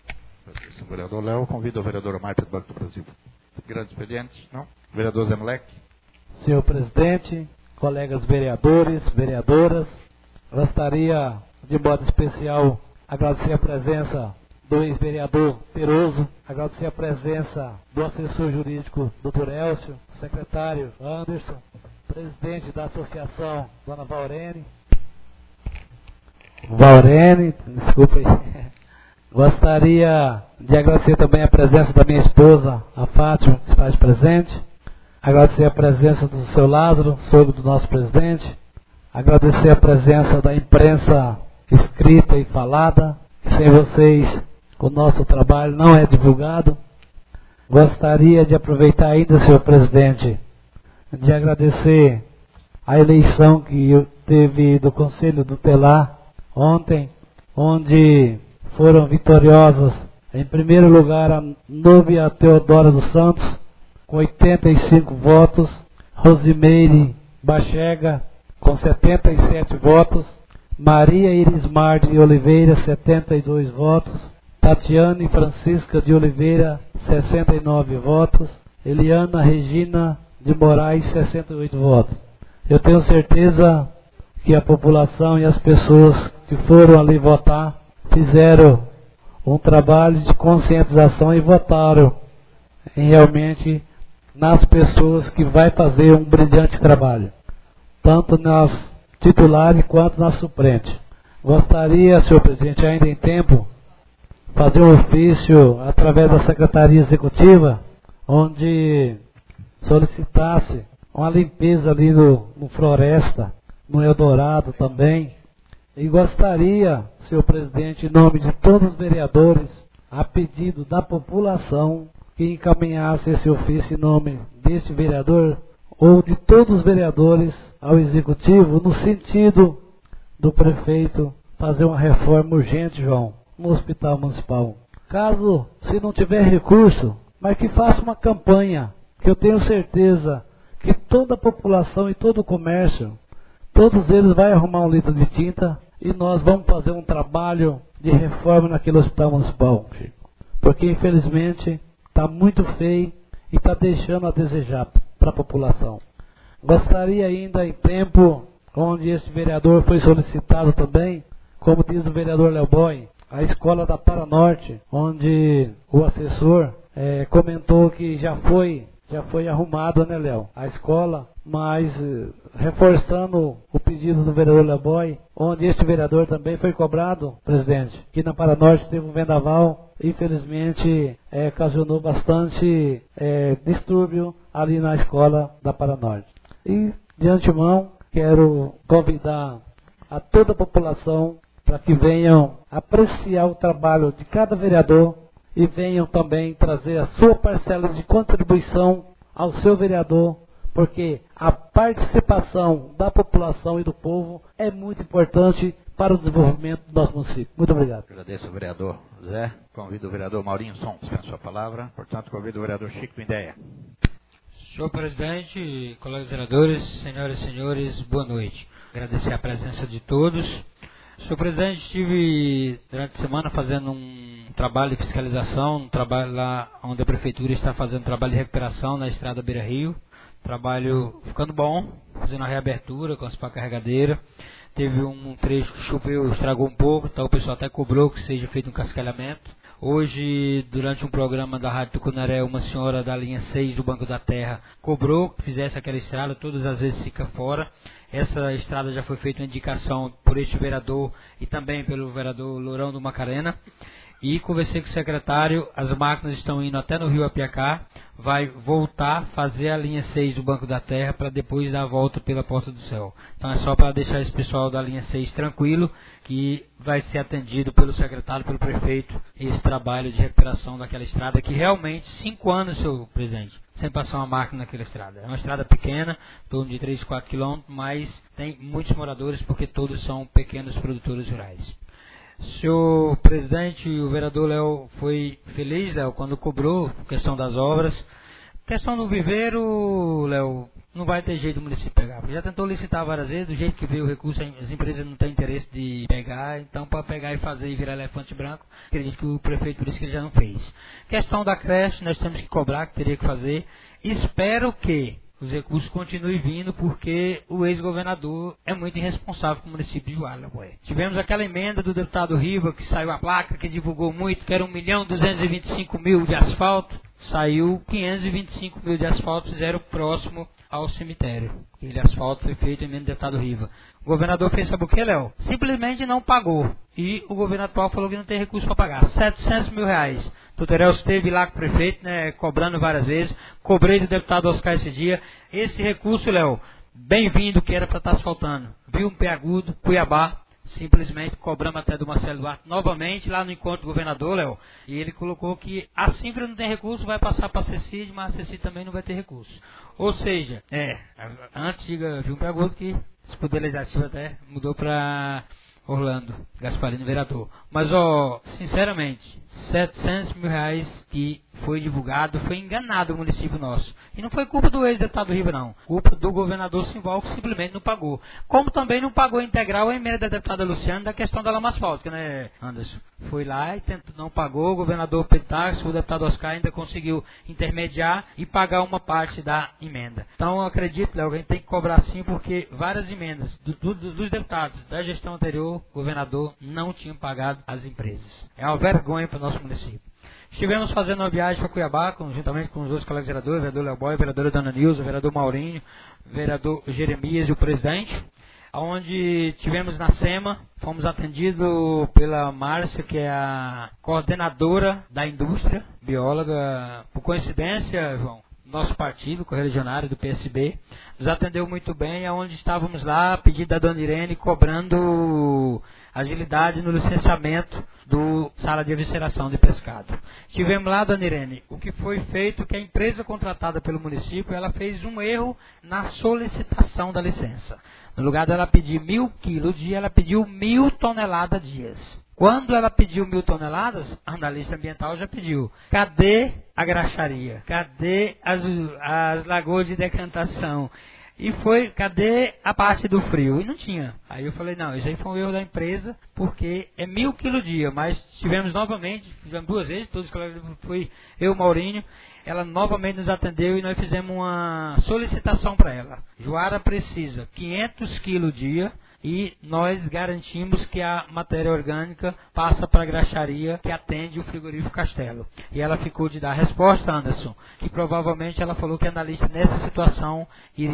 O vereador Léo, convido o vereador Marta do Banco do Brasil. Grande expediente, não? Vereador Zemlec. Senhor presidente, colegas vereadores, vereadoras, gostaria de modo especial agradecer a presença do ex-vereador Peroso, agradecer a presença do assessor jurídico doutor Elcio, secretário Anderson, presidente da associação dona Vaurene, Vaurene, desculpa aí. Gostaria de agradecer também a presença da minha esposa, a Fátima, que está presente. Agradecer a presença do seu Lázaro, sogro do nosso presidente. Agradecer a presença da imprensa escrita e falada. Sem vocês, o nosso trabalho não é divulgado. Gostaria de aproveitar ainda, senhor presidente, de agradecer a eleição que teve do Conselho Tutelar ontem, onde foram vitoriosas, em primeiro lugar, a Núbia Teodora dos Santos, com oitenta e cinco votos, Rosimeire Bachega, com setenta e sete votos, Maria Irismar de Oliveira, setenta e dois votos, Tatiane Francisca de Oliveira, sessenta e nove votos, Eliana Regina de Moraes, sessenta e oito votos. Eu tenho certeza que a população e as pessoas que foram ali votar fizeram um trabalho de conscientização e votaram em realmente nas pessoas que vai fazer um brilhante trabalho, tanto nas titulares quanto nas suplentes. Gostaria, senhor presidente, ainda em tempo, fazer um ofício através da Secretaria Executiva, onde solicitasse uma limpeza ali no, no Floresta, no Eldorado também. E gostaria, senhor presidente, em nome de todos os vereadores, a pedido da população, que encaminhasse esse ofício em nome deste vereador ou de todos os vereadores ao executivo, no sentido do prefeito fazer uma reforma urgente, João, no hospital municipal. Caso, se não tiver recurso, mas que faça uma campanha, que eu tenho certeza que toda a população e todo o comércio, todos eles vão arrumar um litro de tinta e nós vamos fazer um trabalho de reforma naquele hospital municipal, Chico. Porque infelizmente está muito feio e está deixando a desejar para a população. Gostaria ainda, em tempo onde esse vereador foi solicitado também, como diz o vereador Léo Boy, a escola da Paranorte, onde o assessor é, comentou que já foi, já foi arrumado, né, Léo, a escola, mas reforçando o pedido do vereador Léo Boy, onde este vereador também foi cobrado, presidente, que na Paranorte teve um vendaval, infelizmente é, ocasionou bastante é, distúrbio ali na escola da Paranorte. E, de antemão, quero convidar a toda a população para que venham apreciar o trabalho de cada vereador e venham também trazer a sua parcela de contribuição ao seu vereador, porque a participação da população e do povo é muito importante para o desenvolvimento do nosso município. Muito obrigado. Agradeço ao vereador Zé. Convido o vereador Maurinho Som, a sua palavra. Portanto, convido o vereador Chico Mindéia. Senhor presidente, colegas vereadores, senhoras e senhores, boa noite. Agradecer a presença de todos. Senhor presidente, estive durante a semana fazendo um trabalho de fiscalização, um trabalho lá onde a prefeitura está fazendo um trabalho de recuperação na estrada Beira Rio. Trabalho ficando bom, fazendo a reabertura com as pá carregadeiras. Teve um trecho que choveu, estragou um pouco, então o pessoal até cobrou que seja feito um cascalhamento. Hoje, durante um programa da Rádio Tucunaré, uma senhora da linha seis do Banco da Terra cobrou que fizesse aquela estrada, todas as vezes fica fora. Essa estrada já foi feita uma indicação por este vereador e também pelo vereador Lourão do Macarena. E conversei com o secretário, as máquinas estão indo até no Rio Apiacá, vai voltar, fazer a linha seis do Banco da Terra para depois dar a volta pela Porta do Céu. Então é só para deixar esse pessoal da linha seis tranquilo, que vai ser atendido pelo secretário, pelo prefeito, esse trabalho de recuperação daquela estrada, que realmente, cinco anos, senhor presidente, sem passar uma máquina naquela estrada. É uma estrada pequena, em torno de três, quatro quilômetros, mas tem muitos moradores porque todos são pequenos produtores rurais. Senhor presidente, o vereador Léo foi feliz, Léo, quando cobrou a questão das obras. Questão do viveiro, Léo, não vai ter jeito do município pegar. Já tentou licitar várias vezes, do jeito que veio o recurso, as empresas não têm interesse de pegar, então para pegar e fazer e virar elefante branco, acredito que o prefeito, por isso que ele já não fez. Questão da creche, nós temos que cobrar, que teria que fazer. Espero que os recursos continuem vindo, porque o ex-governador é muito irresponsável com o município de Juara. Tivemos aquela emenda do deputado Riva, que saiu a placa, que divulgou muito, que era um milhão duzentos e vinte e cinco mil de asfalto. Saiu quinhentos e vinte e cinco mil de asfalto, fizeram próximo ao cemitério. Aquele asfalto foi feito em emenda do deputado Riva. O governador fez, sabe o que, Léo? Simplesmente não pagou. E o governo atual falou que não tem recurso para pagar. setecentos mil reais. Tutorel esteve lá com o prefeito, né, cobrando várias vezes. Cobrei do deputado Oscar esse dia. Esse recurso, Léo, bem-vindo, que era para estar asfaltando. Viu um pé agudo, Cuiabá. Simplesmente cobramos até do Marcelo Duarte novamente lá no encontro do governador, Léo. E ele colocou que a Sinfra não tem recurso, vai passar para a Cecid, mas a Cecid também não vai ter recurso. Ou seja, é, a antiga viu um pé agudo que esse poder legislativo até mudou para Orlando Gasparino, vereador. Mas, ó, sinceramente, setecentos mil reais que foi divulgado, foi enganado o município nosso. E não foi culpa do ex-deputado Riva, não. Culpa do governador Simval, que simplesmente não pagou. Como também não pagou integral a emenda da deputada Luciana da questão da lama asfáltica, né, Anderson? Foi lá e tentou, não pagou, o governador Petácio, o deputado Oscar ainda conseguiu intermediar e pagar uma parte da emenda. Então, eu acredito, Léo, que a gente tem que cobrar sim, porque várias emendas do, do, dos deputados da gestão anterior, o governador não tinha pagado as empresas. É uma vergonha para o nosso município. Estivemos fazendo uma viagem para Cuiabá, conjuntamente com os outros colegas vereadores, o vereador Léo Boy, a vereadora Dona Nilza, o vereador Maurinho, o vereador Jeremias e o presidente, onde tivemos na SEMA, fomos atendidos pela Márcia, que é a coordenadora da indústria, bióloga. Por coincidência, João, nosso partido, correligionário do P S B, nos atendeu muito bem, aonde estávamos lá, a pedido da dona Irene, cobrando agilidade no licenciamento do sala de evisceração de pescado. Tivemos lá, dona Irene, o que foi feito, que a empresa contratada pelo município, ela fez um erro na solicitação da licença. No lugar dela pedir mil quilos dia, ela pediu mil toneladas dias. Quando ela pediu mil toneladas, a analista ambiental já pediu. Cadê a graxaria? Cadê as, as lagoas de decantação? E foi, cadê a parte do frio? E não tinha. Aí eu falei, não, isso aí foi um erro da empresa, porque é mil quilos dia. Mas tivemos novamente, fizemos duas vezes, todos os colegas, fui eu e o Maurinho, ela novamente nos atendeu e nós fizemos uma solicitação para ela. Juara precisa quinhentos quilos dia. E nós garantimos que a matéria orgânica passa para a graxaria que atende o frigorífico Castelo. E ela ficou de dar a resposta, Anderson, que provavelmente ela falou que a analista nessa situação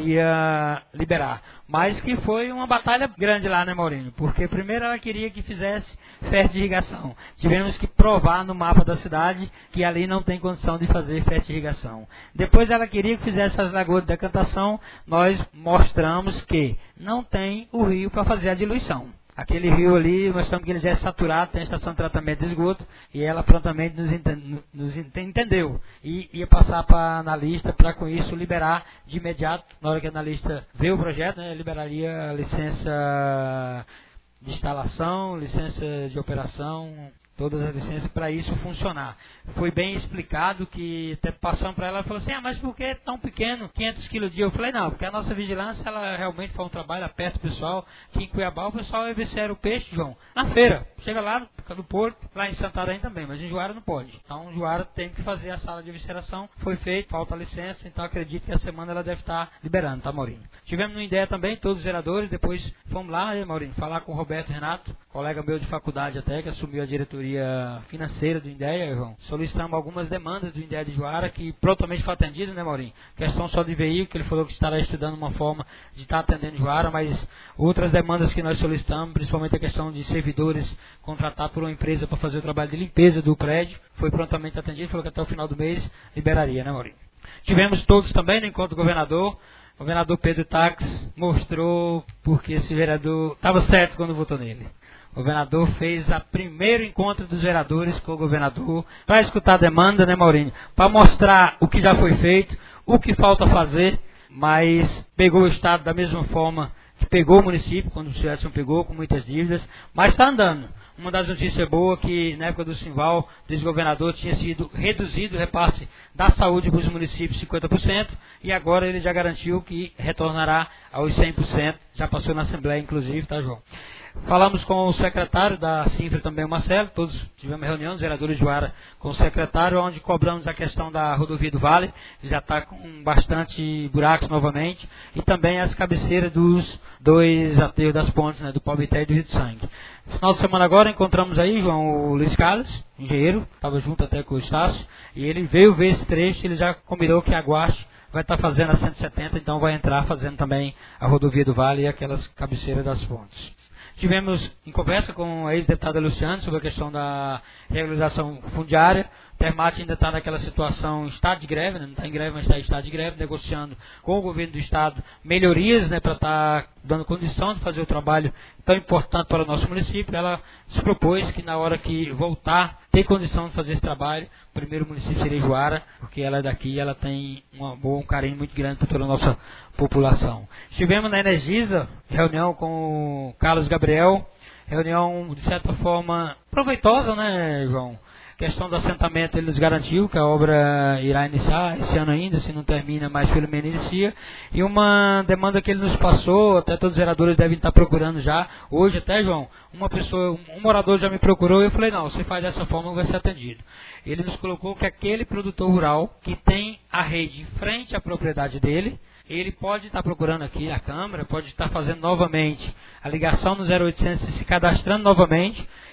iria liberar. Mas que foi uma batalha grande lá, né, Maurinho? Porque primeiro ela queria que fizesse fertirrigação. Tivemos que provar no mapa da cidade que ali não tem condição de fazer fertirrigação. Depois ela queria que fizesse as lagoas de decantação. Nós mostramos que não tem o rio para fazer a diluição. Aquele rio ali, nós estamos que ele já é saturado, tem a estação de tratamento de esgoto, e ela prontamente nos, entende, nos entendeu. E ia passar para a analista para com isso liberar de imediato, na hora que a analista vê o projeto, né, liberaria a licença de instalação, licença de operação, todas as licenças para isso funcionar. Foi bem explicado que, até passando para ela, ela falou assim, ah, mas por que é tão pequeno, quinhentos quilos dia? Eu falei, não, porque a nossa vigilância, ela realmente faz um trabalho, aperta o pessoal, que em Cuiabá o pessoal eviscera o peixe, João, na feira, chega lá no porto, lá em Santarém também, mas em Juara não pode. Então, Juara tem que fazer a sala de evisceração, foi feito, falta a licença, então acredito que a semana ela deve estar liberando, tá, Maurinho? Tivemos no INDEA também, todos os vereadores, depois fomos lá, né, Maurinho, falar com o Roberto Renato, colega meu de faculdade até, que assumiu a diretoria financeira do INDEA, João. Solicitamos algumas demandas do INDEA de Juara, que prontamente foi atendido, né, Maurinho? Questão só de veículo, que ele falou que estará estudando uma forma de estar atendendo Juara, mas outras demandas que nós solicitamos, principalmente a questão de servidores contratar por uma empresa para fazer o trabalho de limpeza do prédio, foi prontamente atendido, falou que até o final do mês liberaria, né, Maurinho? Tivemos todos também no encontro do governador. O governador Pedro Tax mostrou porque esse vereador estava certo quando votou nele. O governador fez o primeiro encontro dos vereadores com o governador para escutar a demanda, né, Maurinho? Para mostrar o que já foi feito, o que falta fazer, mas pegou o Estado da mesma forma que pegou o município, quando o Suécio pegou, com muitas dívidas, mas está andando. Uma das notícias boas é que na época do Simval, o governador tinha sido reduzido o repasse da saúde para os municípios cinquenta por cento e agora ele já garantiu que retornará aos cem por cento, já passou na Assembleia inclusive, tá, João? Falamos com o secretário da Sinfra também, o Marcelo, todos tivemos reunião, os vereadores de Juara com o secretário, onde cobramos a questão da rodovia do Vale, que já está com bastante buracos novamente, e também as cabeceiras dos dois aterros das pontes, né, do Palmité e do Rio de Sangue. No final de semana agora encontramos aí, João, o Luiz Carlos, engenheiro, estava junto até com o Estácio, e ele veio ver esse trecho, ele já combinou que a Guache vai estar fazendo a cento e setenta, então vai entrar fazendo também a rodovia do Vale e aquelas cabeceiras das pontes. Tivemos em conversa com a ex-deputada Luciane sobre a questão da regularização fundiária. O Termat ainda está naquela situação, estado de greve, né? Não está em greve, mas está em estado de greve, negociando com o governo do estado melhorias, né, para estar dando condição de fazer o trabalho tão importante para o nosso município. Ela se propôs que na hora que voltar, ter condição de fazer esse trabalho, o primeiro município seria Juara, porque ela é daqui e ela tem uma boa, um carinho muito grande por toda a nossa população. Estivemos na Energisa, reunião com o Carlos Gabriel, reunião de certa forma proveitosa, né, João? Questão do assentamento, ele nos garantiu que a obra irá iniciar esse ano ainda, se não termina, mas pelo menos inicia. E uma demanda que ele nos passou, até todos os vereadores devem estar procurando já, hoje até, João, uma pessoa, um morador já me procurou e eu falei, não, você faz dessa forma, vai ser atendido. Ele nos colocou que aquele produtor rural que tem a rede em frente à propriedade dele, ele pode estar procurando aqui a Câmara, pode estar fazendo novamente a ligação no zero oitocentos e se cadastrando novamente,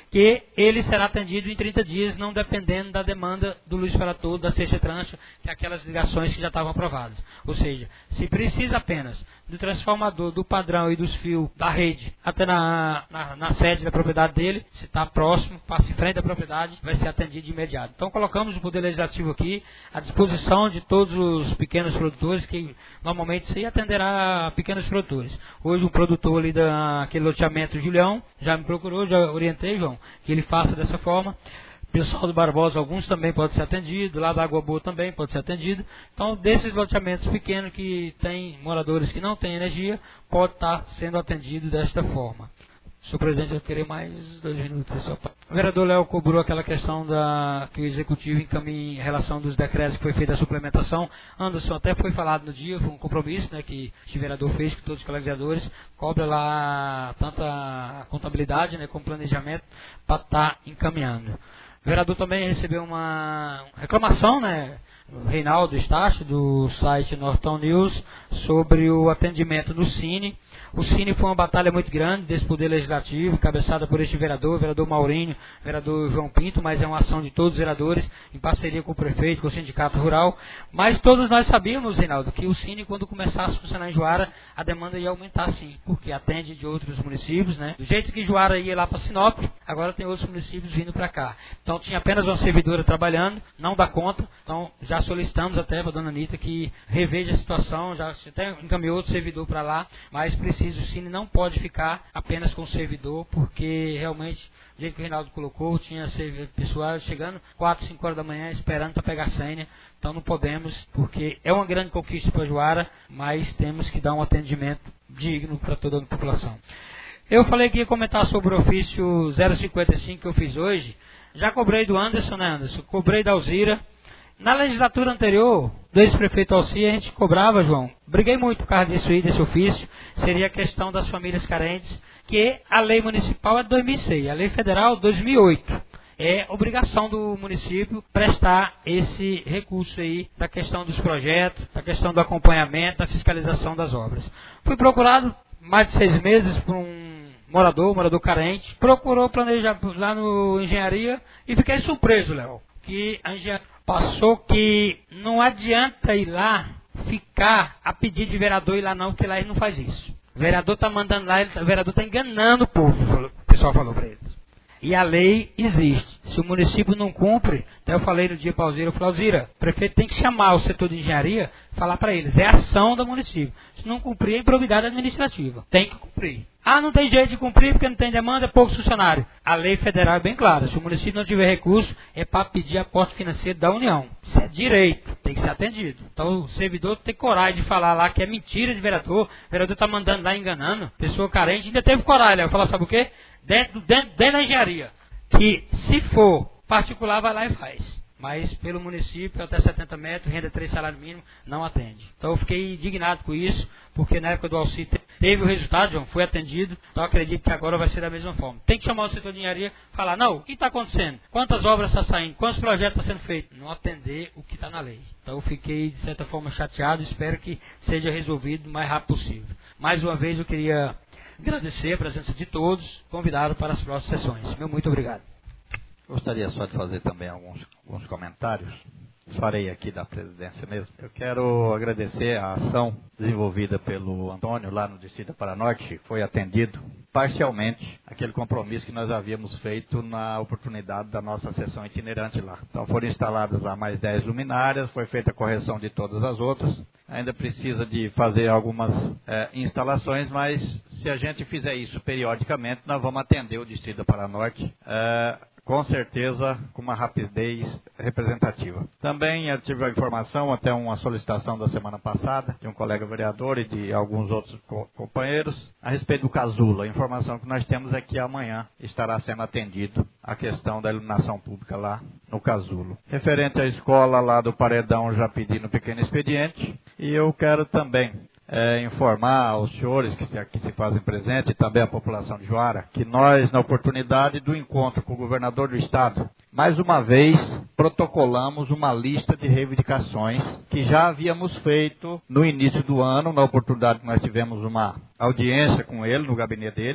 que ele será atendido em trinta dias, não dependendo da demanda do Luiz Felator, da sexta trancha, que é aquelas ligações que já estavam aprovadas. Ou seja, se precisa apenas do transformador, do padrão e dos fios da rede até na, na, na sede da propriedade dele, se está próximo, passa em frente à propriedade, vai ser atendido de imediato. Então colocamos o Poder Legislativo aqui à disposição de todos os pequenos produtores, que normalmente isso aí atenderá a pequenos produtores. Hoje um produtor ali daquele loteamento Julião já me procurou, já orientei, João, que ele faça dessa forma. O pessoal do Barbosa, alguns também pode ser atendido, lá da Água Boa também pode ser atendido. Então, desses loteamentos pequenos que tem moradores que não têm energia, pode estar sendo atendido desta forma. Senhor presidente, eu queria mais dois minutos. O vereador Léo cobrou aquela questão da, que o executivo encaminha em relação dos decretos que foi feita a suplementação. Anderson, até foi falado no dia, foi um compromisso, né, que o vereador fez com todos os colegiadores, cobra lá tanto a contabilidade, né, como planejamento, para estar encaminhando. O vereador também recebeu uma reclamação, né, Reinaldo Estácio, do site Norton News, sobre o atendimento no Cine. O Cine foi uma batalha muito grande desse Poder Legislativo, encabeçada por este vereador, o vereador Maurinho, o vereador João Pinto, mas é uma ação de todos os vereadores, em parceria com o prefeito, com o sindicato rural. Mas todos nós sabíamos, Reinaldo, que o Cine, quando começasse a funcionar em Juara, a demanda ia aumentar sim, porque atende de outros municípios, né? Do jeito que Juara ia lá para Sinop, agora tem outros municípios vindo para cá. Então tinha apenas uma servidora trabalhando, não dá conta, então já solicitamos até para a dona Anitta que reveja a situação, já até encaminhou outro servidor para lá, mas precisa, o Cine não pode ficar apenas com o servidor, porque realmente, do jeito que o Reinaldo colocou, tinha pessoal chegando quatro, cinco horas da manhã esperando para pegar a senha, então não podemos, porque é uma grande conquista para Juara, mas temos que dar um atendimento digno para toda a população. Eu falei que ia comentar sobre o ofício zero cinquenta e cinco que eu fiz hoje, já cobrei do Anderson, né Anderson? Cobrei da Alzira. Na legislatura anterior, do ex-prefeito Alci, a gente cobrava, João, briguei muito por causa disso aí, desse ofício, seria a questão das famílias carentes, que a lei municipal é de dois mil e seis, a lei federal de dois mil e oito. É obrigação do município prestar esse recurso aí da questão dos projetos, da questão do acompanhamento, da fiscalização das obras. Fui procurado mais de seis meses por um morador, morador carente, procurou planejar lá no engenharia e fiquei surpreso, Léo, que a engenharia passou que não adianta ir lá ficar a pedir de vereador ir lá não, porque lá ele não faz isso. O vereador está mandando lá, ele, o vereador está enganando o povo, o pessoal falou para eles. E a lei existe. Se o município não cumpre, até eu falei no dia para a Alzira, eu falei, Alzira, o prefeito tem que chamar o setor de engenharia, falar para eles, é ação do município. Se não cumprir, é improbidade administrativa. Tem que cumprir. Ah, não tem jeito de cumprir porque não tem demanda, é pouco funcionário. A lei federal é bem clara, se o município não tiver recurso, é para pedir aporte financeiro da União. Isso é direito, tem que ser atendido. Então o servidor tem coragem de falar lá que é mentira de vereador, o vereador está mandando lá enganando, pessoa carente, ainda teve coragem, eu falar, sabe o quê? Dentro, dentro, dentro da engenharia, que se for particular, vai lá e faz. Mas pelo município, até setenta metros, renda três salários mínimos, não atende. Então eu fiquei indignado com isso, porque na época do Alci teve o resultado, João, foi atendido, então eu acredito que agora vai ser da mesma forma. Tem que chamar o setor de engenharia, falar, não, o que está acontecendo? Quantas obras estão saindo? Quantos projetos estão sendo feitos? Não atender o que está na lei. Então eu fiquei, de certa forma, chateado, espero que seja resolvido o mais rápido possível. Mais uma vez eu queria agradecer a presença de todos, convidado para as próximas sessões. Meu muito obrigado. Gostaria só de fazer também alguns, alguns comentários. Farei aqui da presidência mesmo. Eu quero agradecer a ação desenvolvida pelo Antônio lá no Distrito da Paranorte. Foi atendido parcialmente aquele compromisso que nós havíamos feito na oportunidade da nossa sessão itinerante lá. Então foram instaladas lá mais dez luminárias, foi feita a correção de todas as outras. Ainda precisa de fazer algumas é, instalações, mas se a gente fizer isso periodicamente, nós vamos atender o Distrito da Paranorte é, com certeza com uma rapidez representativa. Também eu tive a informação, até uma solicitação da semana passada, de um colega vereador e de alguns outros co- companheiros, a respeito do Casulo. A informação que nós temos é que amanhã estará sendo atendido a questão da iluminação pública lá no Casulo. Referente à escola lá do Paredão, já pedi no pequeno expediente, e eu quero também É, informar aos senhores que se, que se fazem presente e também a população de Juara, que nós, na oportunidade do encontro com o governador do estado, mais uma vez protocolamos uma lista de reivindicações que já havíamos feito no início do ano, na oportunidade que nós tivemos uma audiência com ele, no gabinete dele,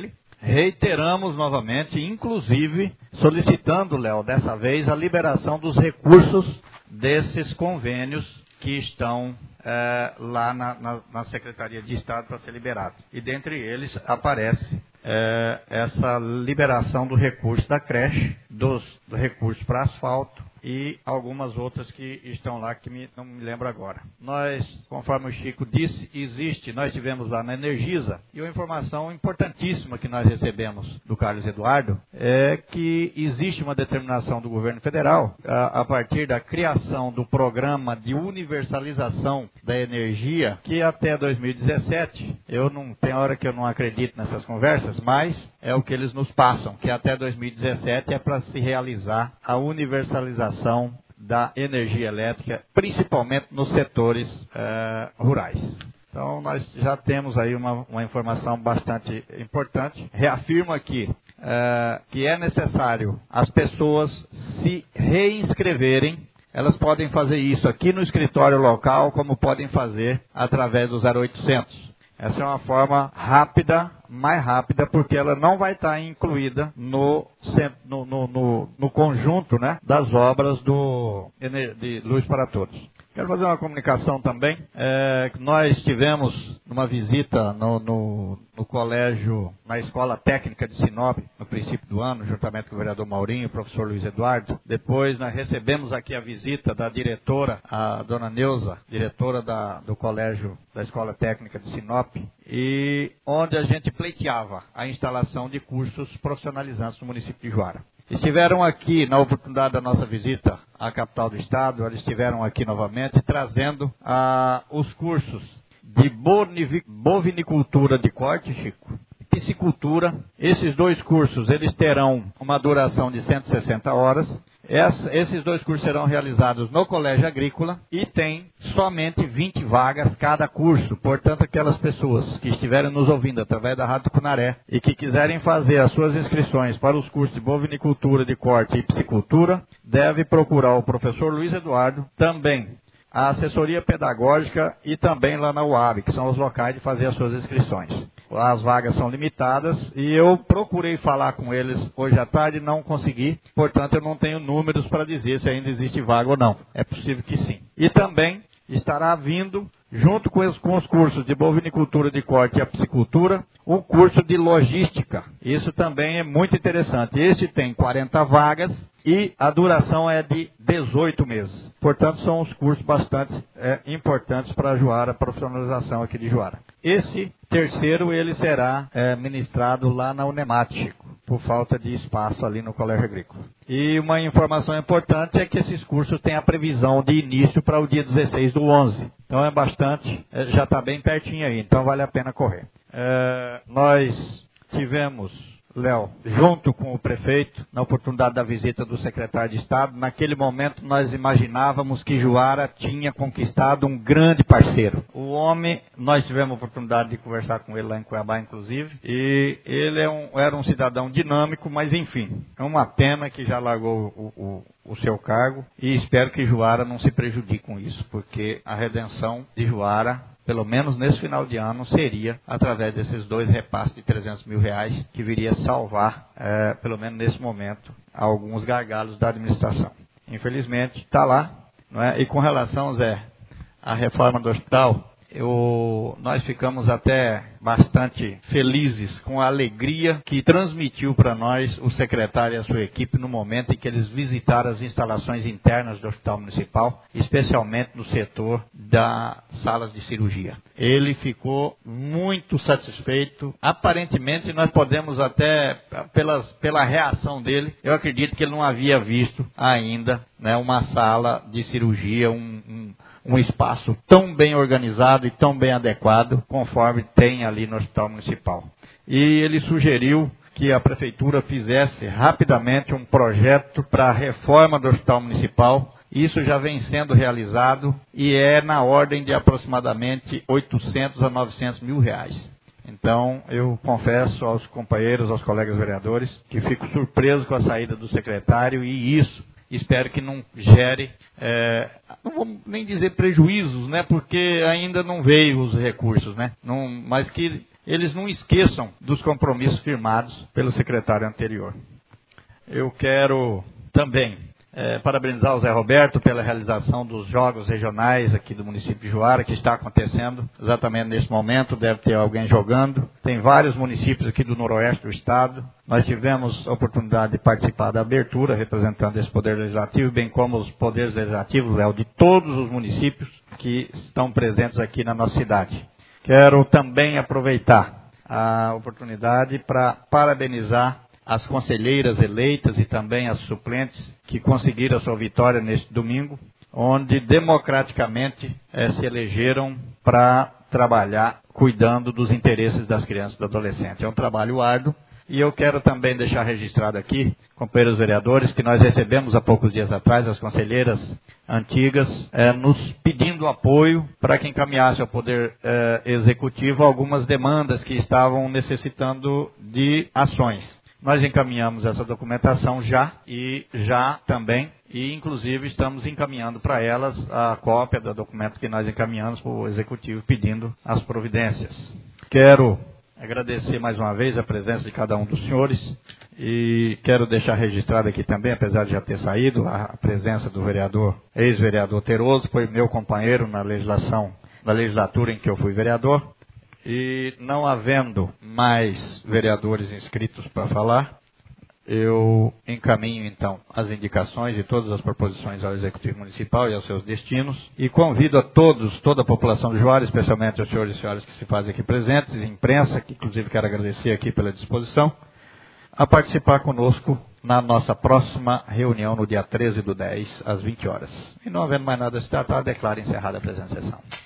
reiteramos novamente, inclusive solicitando, Léo, dessa vez a liberação dos recursos desses convênios que estão é, lá na, na, na Secretaria de Estado para ser liberado. E dentre eles aparece é, essa liberação do recurso da creche, dos do recursos para asfalto e algumas outras que estão lá que me, não me lembro agora. Nós, conforme o Chico disse, existe, nós tivemos lá na Energisa, e uma informação importantíssima que nós recebemos do Carlos Eduardo é que existe uma determinação do governo federal, a, a partir da criação do programa de universalização da energia, que até dois mil e dezessete, eu não tem hora que eu não acredito nessas conversas, mas é o que eles nos passam, que até dois mil e dezessete é para se realizar a universalização da energia elétrica, principalmente nos setores uh, rurais. Então, nós já temos aí uma, uma informação bastante importante. Reafirmo aqui uh, que é necessário as pessoas se reinscreverem. Elas podem fazer isso aqui no escritório local, como podem fazer através do zero oitocentos. Essa é uma forma rápida, mais rápida, porque ela não vai estar incluída no, no, no, no, no conjunto, né, das obras do, de Luz para Todos. Quero fazer uma comunicação também. É, nós tivemos uma visita no, no, no colégio, na Escola Técnica de Sinop, no princípio do ano, juntamente com o vereador Maurinho, o professor Luiz Eduardo. Depois nós recebemos aqui a visita da diretora, a dona Neuza, diretora da, do colégio da Escola Técnica de Sinop, e onde a gente pleiteava a instalação de cursos profissionalizantes no município de Juara. Estiveram aqui, na oportunidade da nossa visita à capital do estado, eles estiveram aqui novamente trazendo ah, os cursos de bovinicultura de corte, Chico, e piscicultura. Esses dois cursos, eles terão uma duração de cento e sessenta horas. Essa, esses dois cursos serão realizados no Colégio Agrícola e tem somente vinte vagas cada curso. Portanto, aquelas pessoas que estiverem nos ouvindo através da Rádio Tucunaré e que quiserem fazer as suas inscrições para os cursos de bovinicultura de corte e piscicultura, deve procurar o professor Luiz Eduardo, também a assessoria pedagógica e também lá na U A B, que são os locais de fazer as suas inscrições. As vagas são limitadas e eu procurei falar com eles hoje à tarde e não consegui, portanto eu não tenho números para dizer se ainda existe vaga ou não. É possível que sim. E também estará vindo, junto com os, com os cursos de bovinicultura de corte e a piscicultura, um curso de logística. Isso também é muito interessante. Este tem quarenta vagas e a duração é de dezoito meses. Portanto, são os cursos bastante é, importantes para a Juara, a profissionalização aqui de Juara. Esse terceiro, ele será é, ministrado lá na Unemat, Chico, por falta de espaço ali no Colégio Agrícola. E uma informação importante é que esses cursos têm a previsão de início para o dia dezesseis do onze. Então é bastante, é, já está bem pertinho aí, então vale a pena correr. É, nós tivemos, Léo, junto com o prefeito, na oportunidade da visita do secretário de Estado, naquele momento nós imaginávamos que Juara tinha conquistado um grande parceiro. O homem, nós tivemos a oportunidade de conversar com ele lá em Cuiabá, inclusive, e ele é um, era um cidadão dinâmico, mas enfim, é uma pena que já largou o, o, o seu cargo, e espero que Juara não se prejudique com isso, porque a redenção de Juara, pelo menos nesse final de ano, seria através desses dois repasses de trezentos mil reais, que viria salvar, é, pelo menos nesse momento, alguns gargalos da administração. Infelizmente, está lá, não é? E com relação, Zé, à reforma do hospital, eu, nós ficamos até bastante felizes com a alegria que transmitiu para nós o secretário e a sua equipe no momento em que eles visitaram as instalações internas do Hospital Municipal, especialmente no setor das salas de cirurgia. Ele ficou muito satisfeito. Aparentemente, nós podemos até, pelas, pela reação dele, eu acredito que ele não havia visto ainda, né, uma sala de cirurgia, um, um um espaço tão bem organizado e tão bem adequado, conforme tem ali no Hospital Municipal. E ele sugeriu que a Prefeitura fizesse rapidamente um projeto para a reforma do Hospital Municipal. Isso já vem sendo realizado e é na ordem de aproximadamente oitocentos a novecentos mil reais. Então, eu confesso aos companheiros, aos colegas vereadores, que fico surpreso com a saída do secretário e isso espero que não gere é, não vou nem dizer prejuízos, né, porque ainda não veio os recursos, né, não, mas que eles não esqueçam dos compromissos firmados pelo secretário anterior. Eu quero também é, parabenizar o Zé Roberto pela realização dos jogos regionais aqui do município de Juara, que está acontecendo exatamente nesse momento, deve ter alguém jogando. Tem vários municípios aqui do noroeste do estado. Nós tivemos a oportunidade de participar da abertura, representando esse Poder Legislativo, bem como os poderes legislativos, Léo, de todos os municípios que estão presentes aqui na nossa cidade. Quero também aproveitar a oportunidade para parabenizar as conselheiras eleitas e também as suplentes que conseguiram a sua vitória neste domingo, onde democraticamente eh, se elegeram para trabalhar cuidando dos interesses das crianças e dos adolescentes. É um trabalho árduo. E eu quero também deixar registrado aqui, companheiros vereadores, que nós recebemos há poucos dias atrás as conselheiras antigas eh, nos pedindo apoio para que encaminhasse ao Poder eh, Executivo algumas demandas que estavam necessitando de ações. Nós encaminhamos essa documentação já e já também, e inclusive estamos encaminhando para elas a cópia do documento que nós encaminhamos para o Executivo pedindo as providências. Quero agradecer mais uma vez a presença de cada um dos senhores e quero deixar registrado aqui também, apesar de já ter saído, a presença do vereador, ex-vereador Teroso, foi meu companheiro na legislação, na legislatura em que eu fui vereador. E não havendo mais vereadores inscritos para falar, eu encaminho então as indicações e todas as proposições ao Executivo Municipal e aos seus destinos e convido a todos, toda a população de Juara, especialmente aos senhores e senhoras que se fazem aqui presentes, imprensa, que inclusive quero agradecer aqui pela disposição, a participar conosco na nossa próxima reunião no dia treze do dez, às vinte horas. E não havendo mais nada a se tratar, declaro encerrada a presente sessão.